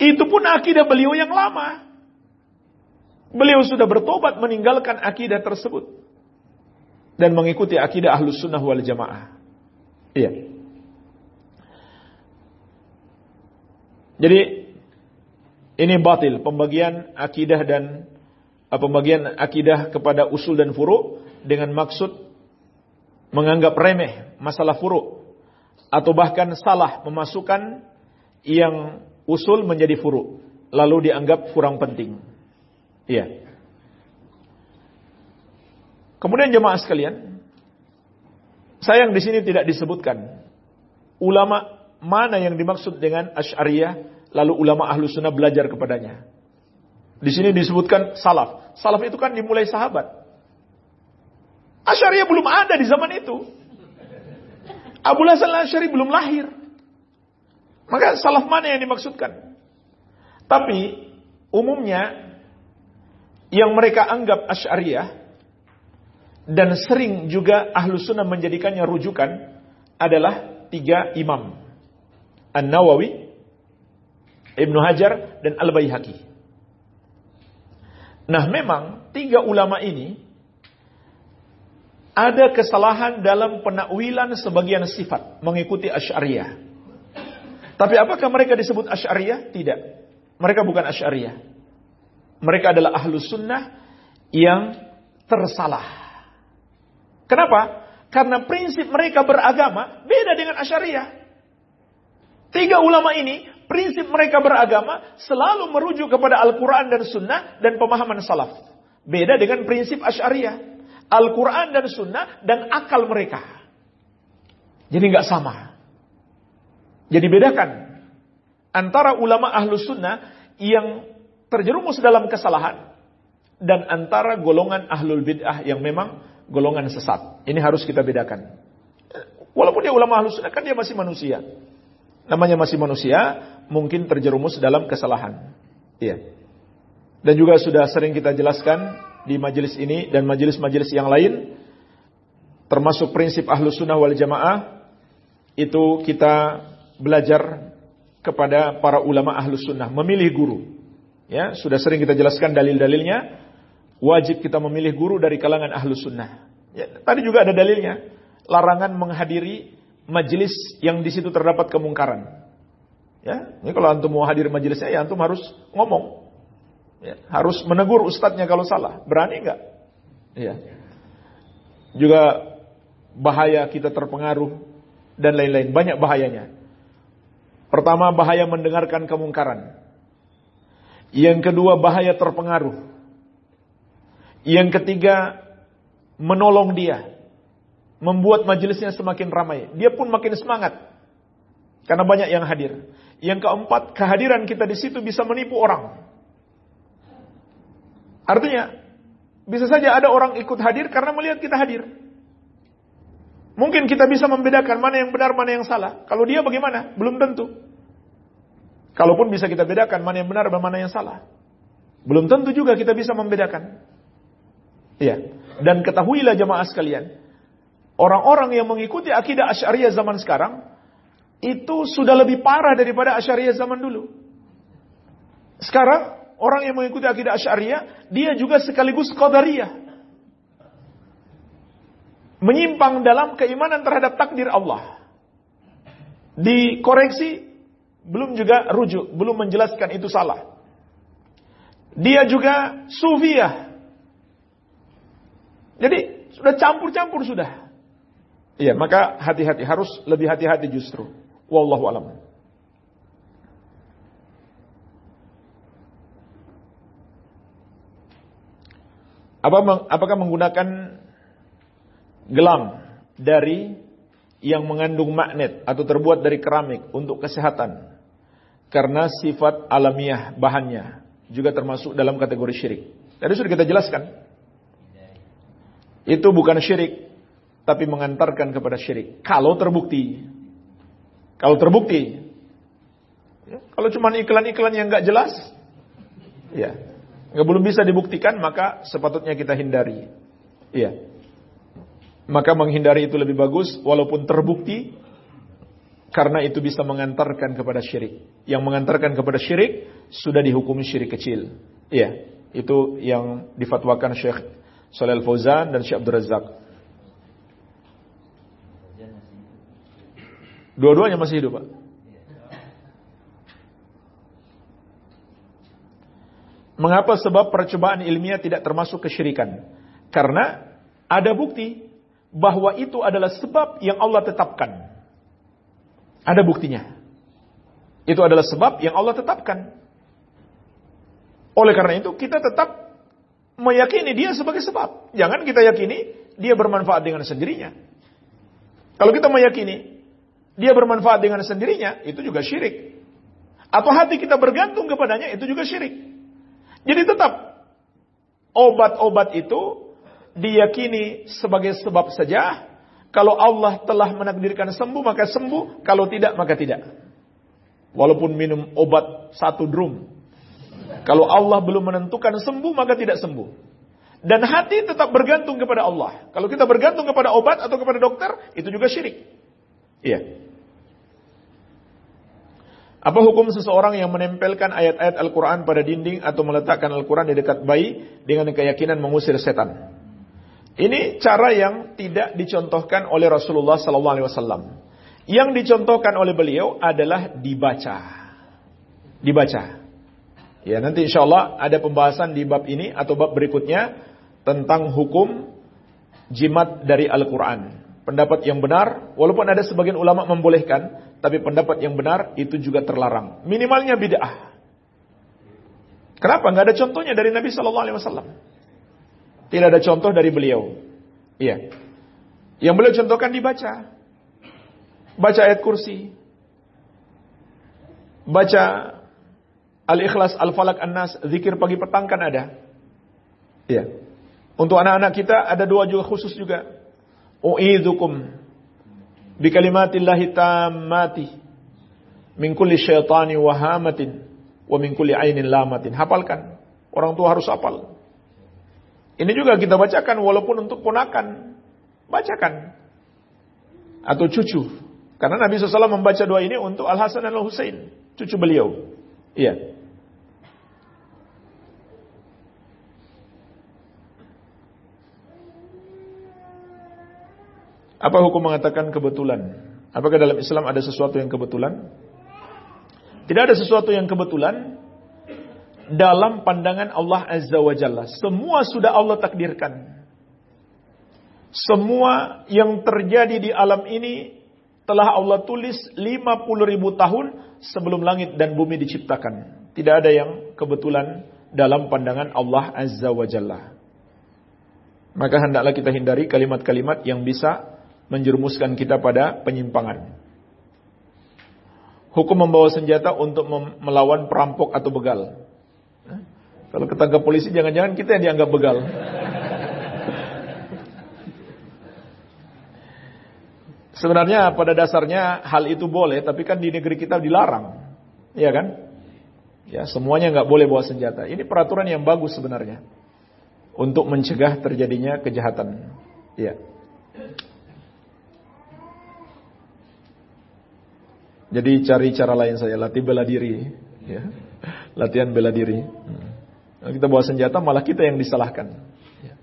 Itu pun akidah beliau yang lama. Beliau sudah bertobat meninggalkan akidah tersebut dan mengikuti akidah Ahlus Sunnah wal Jamaah. Iya. Jadi ini batil, pembagian akidah kepada usul dan furu' dengan maksud menganggap remeh masalah furu' atau bahkan salah memasukkan yang usul menjadi furu' lalu dianggap kurang penting. Iya. Kemudian jemaah sekalian, sayang di sini tidak disebutkan ulama mana yang dimaksud dengan Asy'ariyah, lalu ulama Ahlus Sunnah belajar kepadanya. Di sini disebutkan salaf. Salaf itu kan dimulai sahabat. Asy'ariyah belum ada di zaman itu. Abu Hasan al-Asy'ari belum lahir. Maka salaf mana yang dimaksudkan? Tapi umumnya yang mereka anggap Asy'ariyah dan sering juga Ahlus Sunnah menjadikannya rujukan adalah 3 imam. An-Nawawi, Ibnu Hajar, dan Al-Baihaqi. Nah, memang 3 ulama ini ada kesalahan dalam penakwilan sebagian sifat mengikuti Asy'ariyah. Tapi apakah mereka disebut Asy'ariyah? Tidak. Mereka bukan Asy'ariyah. Mereka adalah Ahlus Sunnah yang tersalah. Kenapa? Karena prinsip mereka beragama beda dengan Asy'ariyah. 3 ulama ini, prinsip mereka beragama selalu merujuk kepada Al-Quran dan Sunnah dan pemahaman salaf. Beda dengan prinsip Asy'ariyah. Al-Quran dan Sunnah dan akal mereka. Jadi nggak sama. Jadi bedakan antara ulama Ahlus Sunnah yang terjerumus dalam kesalahan dan antara golongan Ahlul Bid'ah yang memang golongan sesat. Ini harus kita bedakan. Walaupun dia ulama Ahlus Sunnah, kan dia masih manusia. Namanya masih manusia, mungkin terjerumus dalam kesalahan. Iya. Dan juga sudah sering kita jelaskan di majelis ini dan majelis-majelis yang lain, termasuk prinsip Ahlus Sunnah wal Jamaah, itu kita belajar kepada para ulama Ahlus Sunnah, memilih guru. Ya, sudah sering kita jelaskan dalil-dalilnya. Wajib kita memilih guru dari kalangan Ahlus Sunnah. Ya, tadi juga ada dalilnya. Larangan menghadiri majelis yang di situ terdapat kemungkaran. Ya, ini kalau antum mau hadir majelisnya, ya antum harus ngomong. Ya, harus menegur ustadznya kalau salah. Berani enggak? Ya. Juga bahaya kita terpengaruh dan lain-lain. Banyak bahayanya. Pertama, bahaya mendengarkan kemungkaran. Yang kedua, bahaya terpengaruh. Yang ketiga, menolong dia. Membuat majelisnya semakin ramai. Dia pun makin semangat. Karena banyak yang hadir. Yang keempat, kehadiran kita di situ bisa menipu orang. Artinya, bisa saja ada orang ikut hadir karena melihat kita hadir. Mungkin kita bisa membedakan mana yang benar, mana yang salah. Kalau dia bagaimana? Belum tentu. Kalaupun bisa kita bedakan mana yang benar dan mana yang salah. Belum tentu juga kita bisa membedakan. Iya. Dan ketahuilah jemaah sekalian, orang-orang yang mengikuti akidah Asy'ariyah zaman sekarang itu sudah lebih parah daripada Asy'ariyah zaman dulu. Sekarang orang yang mengikuti akidah Asy'ariyah, dia juga sekaligus Qadariyah. Menyimpang dalam keimanan terhadap takdir Allah. Dikoreksi, belum juga rujuk, belum menjelaskan itu salah. Dia juga Sufiyah. Jadi sudah campur-campur sudah. Iya, maka hati-hati, harus lebih hati-hati justru. Wallahu a'lam. Apakah menggunakan gelang dari yang mengandung magnet atau terbuat dari keramik untuk kesehatan karena sifat alamiah bahannya juga termasuk dalam kategori syirik? Tadi sudah kita jelaskan. Itu bukan syirik, tapi mengantarkan kepada syirik. Kalau terbukti. Kalau terbukti. Ya, kalau cuma iklan-iklan yang nggak jelas, ya, nggak belum bisa dibuktikan, maka sepatutnya kita hindari. Iya. Maka menghindari itu lebih bagus, walaupun terbukti Karena itu bisa mengantarkan kepada syirik. Yang mengantarkan kepada syirik sudah dihukumi syirik kecil. Iya, itu yang difatwakan Syekh Shalih Al-Fauzan dan Syekh Abdul Razak. Dua-duanya masih hidup, Pak. Mengapa sebab percobaan ilmiah tidak termasuk kesyirikan? Karena ada bukti bahwa itu adalah sebab yang Allah tetapkan. Ada buktinya. Itu adalah sebab yang Allah tetapkan. Oleh karena itu kita tetap meyakini dia sebagai sebab. Jangan kita yakini dia bermanfaat dengan sendirinya. Kalau kita meyakini dia bermanfaat dengan sendirinya, itu juga syirik. Atau hati kita bergantung kepadanya, itu juga syirik. Jadi tetap obat-obat itu diyakini sebagai sebab saja. Kalau Allah telah menakdirkan sembuh, maka sembuh. Kalau tidak, maka tidak. Walaupun minum obat 1 drum. Kalau Allah belum menentukan sembuh, maka tidak sembuh. Dan hati tetap bergantung kepada Allah. Kalau kita bergantung kepada obat atau kepada dokter, itu juga syirik. Iya. Apa hukum seseorang yang menempelkan ayat-ayat Al-Quran pada dinding atau meletakkan Al-Quran di dekat bayi dengan keyakinan mengusir setan? Ini cara yang tidak dicontohkan oleh Rasulullah SAW. Yang dicontohkan oleh beliau adalah dibaca. Dibaca. Ya, nanti insya Allah ada pembahasan di bab ini atau bab berikutnya tentang hukum jimat dari Al-Quran. Pendapat yang benar, walaupun ada sebagian ulama membolehkan, tapi pendapat yang benar itu juga terlarang. Minimalnya bid'ah. Kenapa? Nggak ada contohnya dari Nabi SAW. Tidak ada contoh dari beliau. Iya. Yang beliau contohkan dibaca. Baca ayat kursi. Baca Al-Ikhlas, Al-Falaq, An-Nas, zikir pagi petang kan ada. Iya. Untuk anak-anak kita ada doa juga khusus juga. U'idzukum bikalimatillahi tammati min kulli syaitani wahamatin wa min kulli ainin lamatin. Hafalkan. Orang tua harus hafal. Ini juga kita bacakan walaupun untuk ponakan. Bacakan. Atau cucu. Karena Nabi SAW membaca doa ini untuk Al-Hasan dan Al-Husain. Cucu beliau. Iya. Apa hukum mengatakan kebetulan? Apakah dalam Islam ada sesuatu yang kebetulan? Tidak ada sesuatu yang kebetulan. Dalam pandangan Allah Azza wa Jalla, semua sudah Allah takdirkan. Semua yang terjadi di alam ini telah Allah tulis 50.000 tahun sebelum langit dan bumi diciptakan. Tidak ada yang kebetulan dalam pandangan Allah Azza wa Jalla. Maka hendaklah kita hindari kalimat-kalimat yang bisa menjerumuskan kita pada penyimpangan. Hukum membawa senjata untuk melawan perampok atau begal. Kalau ketangkap polisi jangan-jangan kita yang dianggap begal. Sebenarnya pada dasarnya hal itu boleh, tapi kan di negeri kita dilarang. Iya kan? Ya, semuanya nggak boleh bawa senjata. Ini peraturan yang bagus sebenarnya untuk mencegah terjadinya kejahatan. Iya. Jadi cari cara lain saya, latih bela diri, ya. Latihan bela diri. Kalau kita bawa senjata malah kita yang disalahkan. Ya.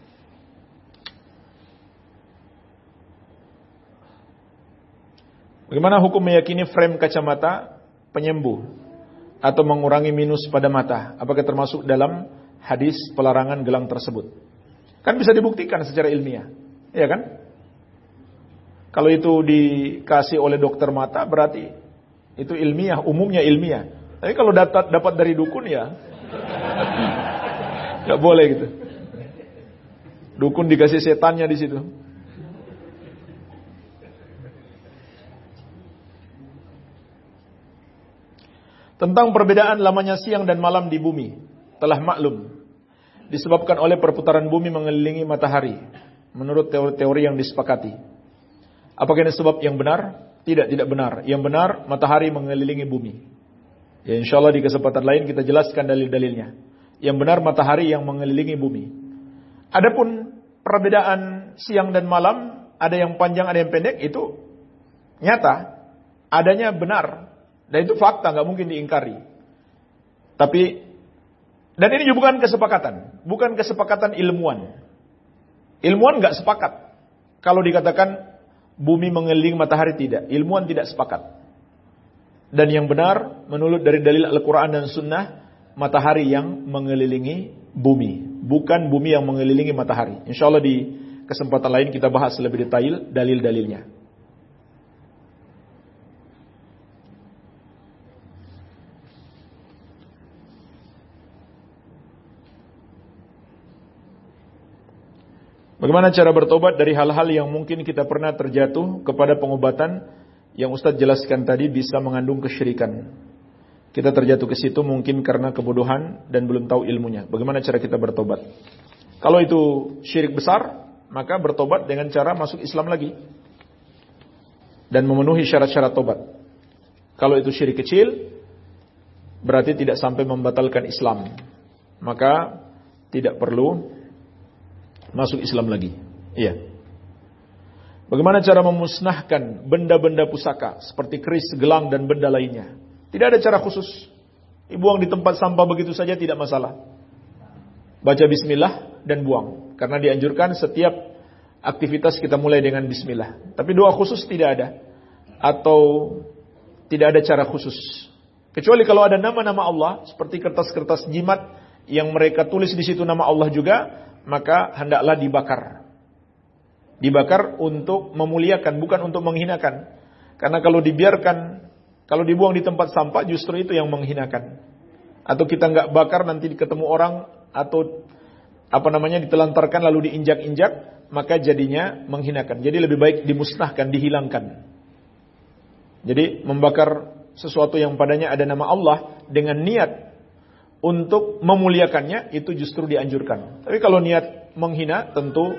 Bagaimana hukum meyakini frame kacamata penyembuh atau mengurangi minus pada mata? Apakah termasuk dalam hadis pelarangan gelang tersebut? Kan bisa dibuktikan secara ilmiah, ya kan? Kalau itu dikasih oleh dokter mata berarti itu ilmiah, umumnya ilmiah. Tapi kalau dapat dari dukun ya nggak boleh gitu. Dukun dikasih setannya di situ. Tentang perbedaan lamanya siang dan malam di bumi telah maklum disebabkan oleh perputaran bumi mengelilingi matahari menurut teori-teori yang disepakati. Apakah ini sebab yang benar? Tidak benar. Yang benar matahari mengelilingi bumi. Ya insyaallah di kesempatan lain kita jelaskan dalil-dalilnya. Yang benar matahari yang mengelilingi bumi. Adapun perbedaan siang dan malam, ada yang panjang, ada yang pendek, itu nyata. adanya benar. Dan itu fakta, nggak mungkin diingkari. Tapi, dan ini juga bukan kesepakatan ilmuwan. Ilmuwan nggak sepakat. Kalau dikatakan bumi mengelilingi matahari, tidak. Ilmuwan tidak sepakat. Dan yang benar, menurut dari dalil Al-Quran dan Sunnah, matahari yang mengelilingi bumi. Bukan bumi yang mengelilingi matahari. Insya Allah di kesempatan lain kita bahas lebih detail dalil-dalilnya. Bagaimana cara bertobat dari hal-hal yang mungkin kita pernah terjatuh kepada pengobatan yang Ustadz jelaskan tadi bisa mengandung kesyirikan. Kita terjatuh ke situ mungkin karena kebodohan dan belum tahu ilmunya. Bagaimana cara kita bertobat? Kalau itu syirik besar, maka bertobat dengan cara masuk Islam lagi dan memenuhi syarat-syarat tobat. Kalau itu syirik kecil, berarti tidak sampai membatalkan Islam, maka tidak perlu masuk Islam lagi. Iya. Bagaimana cara memusnahkan benda-benda pusaka seperti keris, gelang dan benda lainnya? Tidak ada cara khusus. Dibuang di tempat sampah begitu saja tidak masalah. Baca bismillah dan buang. Karena dianjurkan setiap aktivitas kita mulai dengan bismillah. Tapi doa khusus tidak ada. Atau tidak ada cara khusus. Kecuali kalau ada nama-nama Allah seperti kertas-kertas jimat yang mereka tulis di situ nama Allah juga, maka hendaklah dibakar. Dibakar untuk memuliakan, bukan untuk menghinakan. Karena kalau dibiarkan, kalau dibuang di tempat sampah, justru itu yang menghinakan. Atau kita nggak bakar, nanti ketemu orang, atau ditelantarkan lalu diinjak-injak, maka jadinya menghinakan. Jadi lebih baik dimusnahkan, dihilangkan. Jadi membakar sesuatu yang padanya ada nama Allah dengan niat untuk memuliakannya, itu justru dianjurkan. Tapi kalau niat menghina, tentu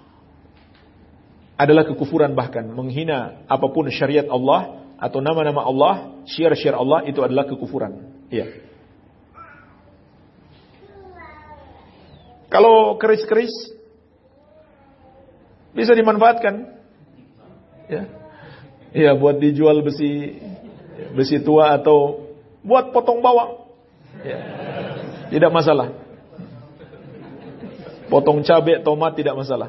adalah kekufuran. Bahkan menghina apapun syariat Allah atau nama-nama Allah, syiar-syiar Allah, itu adalah kekufuran. Iya. Kalau keris-keris bisa dimanfaatkan, ya, iya, buat dijual besi tua atau buat potong bawang, ya, tidak masalah. Potong cabai, tomat tidak masalah.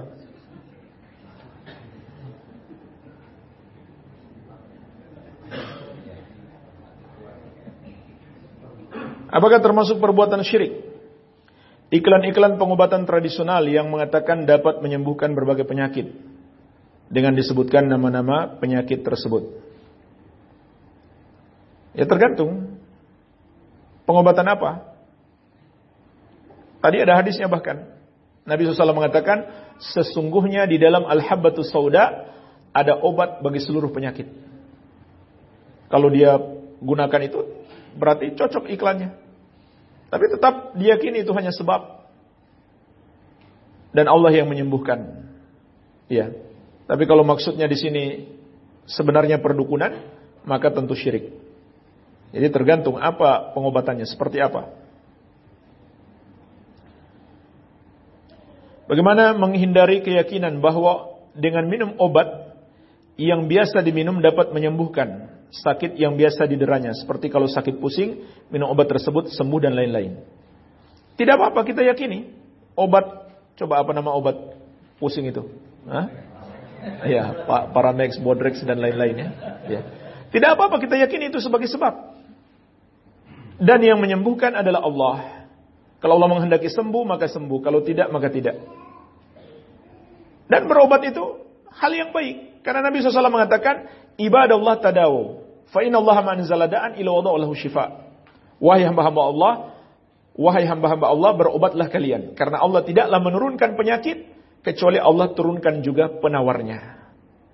Apakah termasuk perbuatan syirik iklan-iklan pengobatan tradisional yang mengatakan dapat menyembuhkan berbagai penyakit dengan disebutkan nama-nama penyakit tersebut? Ya tergantung pengobatan apa. Tadi ada hadisnya bahkan Nabi SAW mengatakan sesungguhnya di dalam al-habbatus sauda ada obat bagi seluruh penyakit. Kalau dia gunakan itu berarti cocok iklannya. Tapi tetap diyakini itu hanya sebab. Dan Allah yang menyembuhkan. Ya. Tapi kalau maksudnya di sini sebenarnya perdukunan, maka tentu syirik. Jadi tergantung apa pengobatannya, seperti apa. Bagaimana menghindari keyakinan bahwa dengan minum obat yang biasa diminum dapat menyembuhkan sakit yang biasa dideranya, seperti kalau sakit pusing, minum obat tersebut sembuh dan lain-lain. Tidak apa-apa kita yakini. Obat, coba apa nama obat pusing itu? Hah? Ya, Paramex, Bodrex dan lain-lainnya. Ya. Tidak apa-apa kita yakini itu sebagai sebab. Dan yang menyembuhkan adalah Allah. Kalau Allah menghendaki sembuh, maka sembuh. Kalau tidak, maka tidak. Dan berobat itu hal yang baik. Karena Nabi SAW mengatakan, ibadallah tadawu, fa inna Allah ma'anzala da'an ila wada'u lahu syifa. Wahai hamba-hamba Allah, berobatlah kalian. Karena Allah tidaklah menurunkan penyakit, kecuali Allah turunkan juga penawarnya.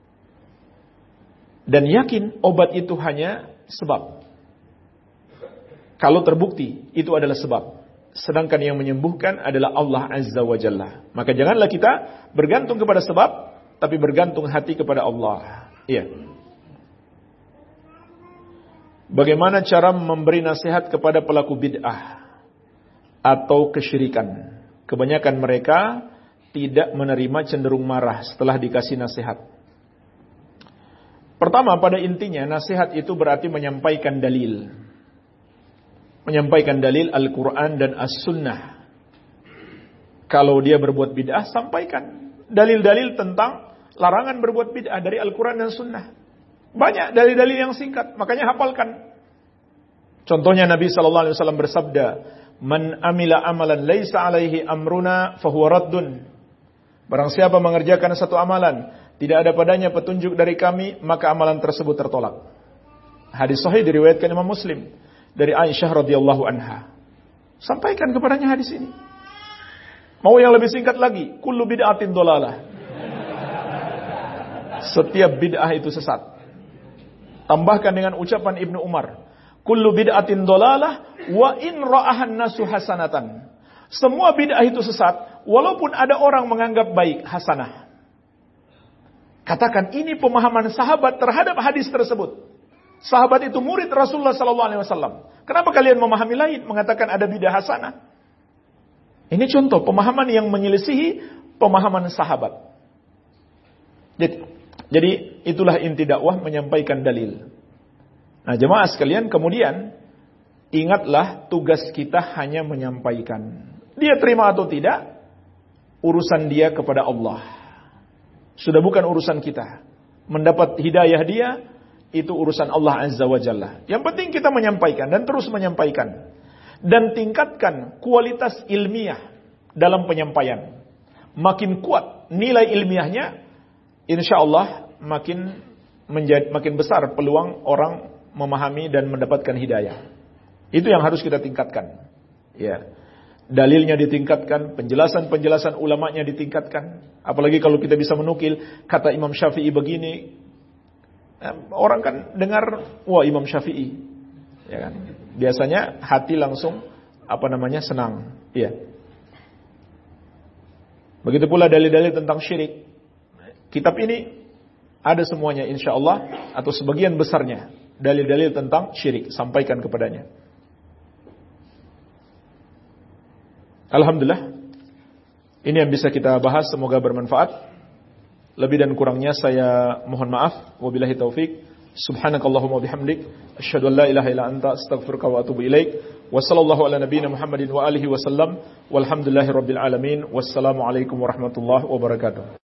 Dan yakin obat itu hanya sebab. Kalau terbukti, itu adalah sebab. Sedangkan yang menyembuhkan adalah Allah Azza wa Jalla. Maka janganlah kita bergantung kepada sebab, tapi bergantung hati kepada Allah. Iya. Bagaimana cara memberi nasihat kepada pelaku bid'ah atau kesyirikan? Kebanyakan mereka tidak menerima, cenderung marah setelah dikasih nasihat. Pertama, pada intinya nasihat itu berarti menyampaikan dalil. Menyampaikan dalil Al-Quran dan As-Sunnah. Kalau dia berbuat bid'ah, sampaikan dalil-dalil tentang larangan berbuat bid'ah dari Al-Quran dan Sunnah. Banyak dalil-dalil yang singkat, makanya hafalkan. Contohnya Nabi SAW bersabda, "Man amila amalan laisa alaihi amruna fahuwa raddun." Barang siapa mengerjakan satu amalan, tidak ada padanya petunjuk dari kami, maka amalan tersebut tertolak. Hadis sahih diriwayatkan Imam Muslim dari Aisyah radhiyallahu anha. Sampaikan kepadanya hadis ini. Mau yang lebih singkat lagi, kullu bid'atin dolalah. Setiap bid'ah itu sesat. Tambahkan dengan ucapan Ibnu Umar, kullu bid'atin dolalah wa in ra'ahan nasu hasanatan. Semua bid'ah itu sesat, walaupun ada orang menganggap baik, hasanah. Katakan ini pemahaman sahabat terhadap hadis tersebut. Sahabat itu murid Rasulullah SAW. Kenapa kalian memahami lain, mengatakan ada bid'ah hasanah? Ini contoh pemahaman yang menyelisihi pemahaman sahabat. Jadi itulah inti dakwah, menyampaikan dalil. Nah, jemaah sekalian, kemudian ingatlah tugas kita hanya menyampaikan. Dia terima atau tidak, urusan dia kepada Allah. Sudah bukan urusan kita. Mendapat hidayah dia, itu urusan Allah Azza wa Jalla. Yang penting kita menyampaikan dan terus menyampaikan. Dan tingkatkan kualitas ilmiah dalam penyampaian. Makin kuat nilai ilmiahnya, insya Allah makin besar peluang orang memahami dan mendapatkan hidayah. Itu yang harus kita tingkatkan. Ya. Dalilnya ditingkatkan, penjelasan-penjelasan ulamanya ditingkatkan. Apalagi kalau kita bisa menukil kata Imam Syafi'i begini, orang kan dengar, wah Imam Syafi'i. Ya kan? Biasanya hati langsung senang. Iya. Begitu pula dalil-dalil tentang syirik. Kitab ini ada semuanya insyaallah, atau sebagian besarnya dalil-dalil tentang syirik, sampaikan kepadanya. Alhamdulillah, ini yang bisa kita bahas, semoga bermanfaat. Lebih dan kurangnya saya mohon maaf. Wabillahi taufik. Subhanakallahumma bihamdik, asyhadu an la ilaha illa anta, astaghfiruka wa atubu ilaik. Wa sallallahu ala nabiyyina Muhammadin wa alihi wasallam. Walhamdulillahirabbil alamin. Wassalamu alaikum warahmatullahi wabarakatuh.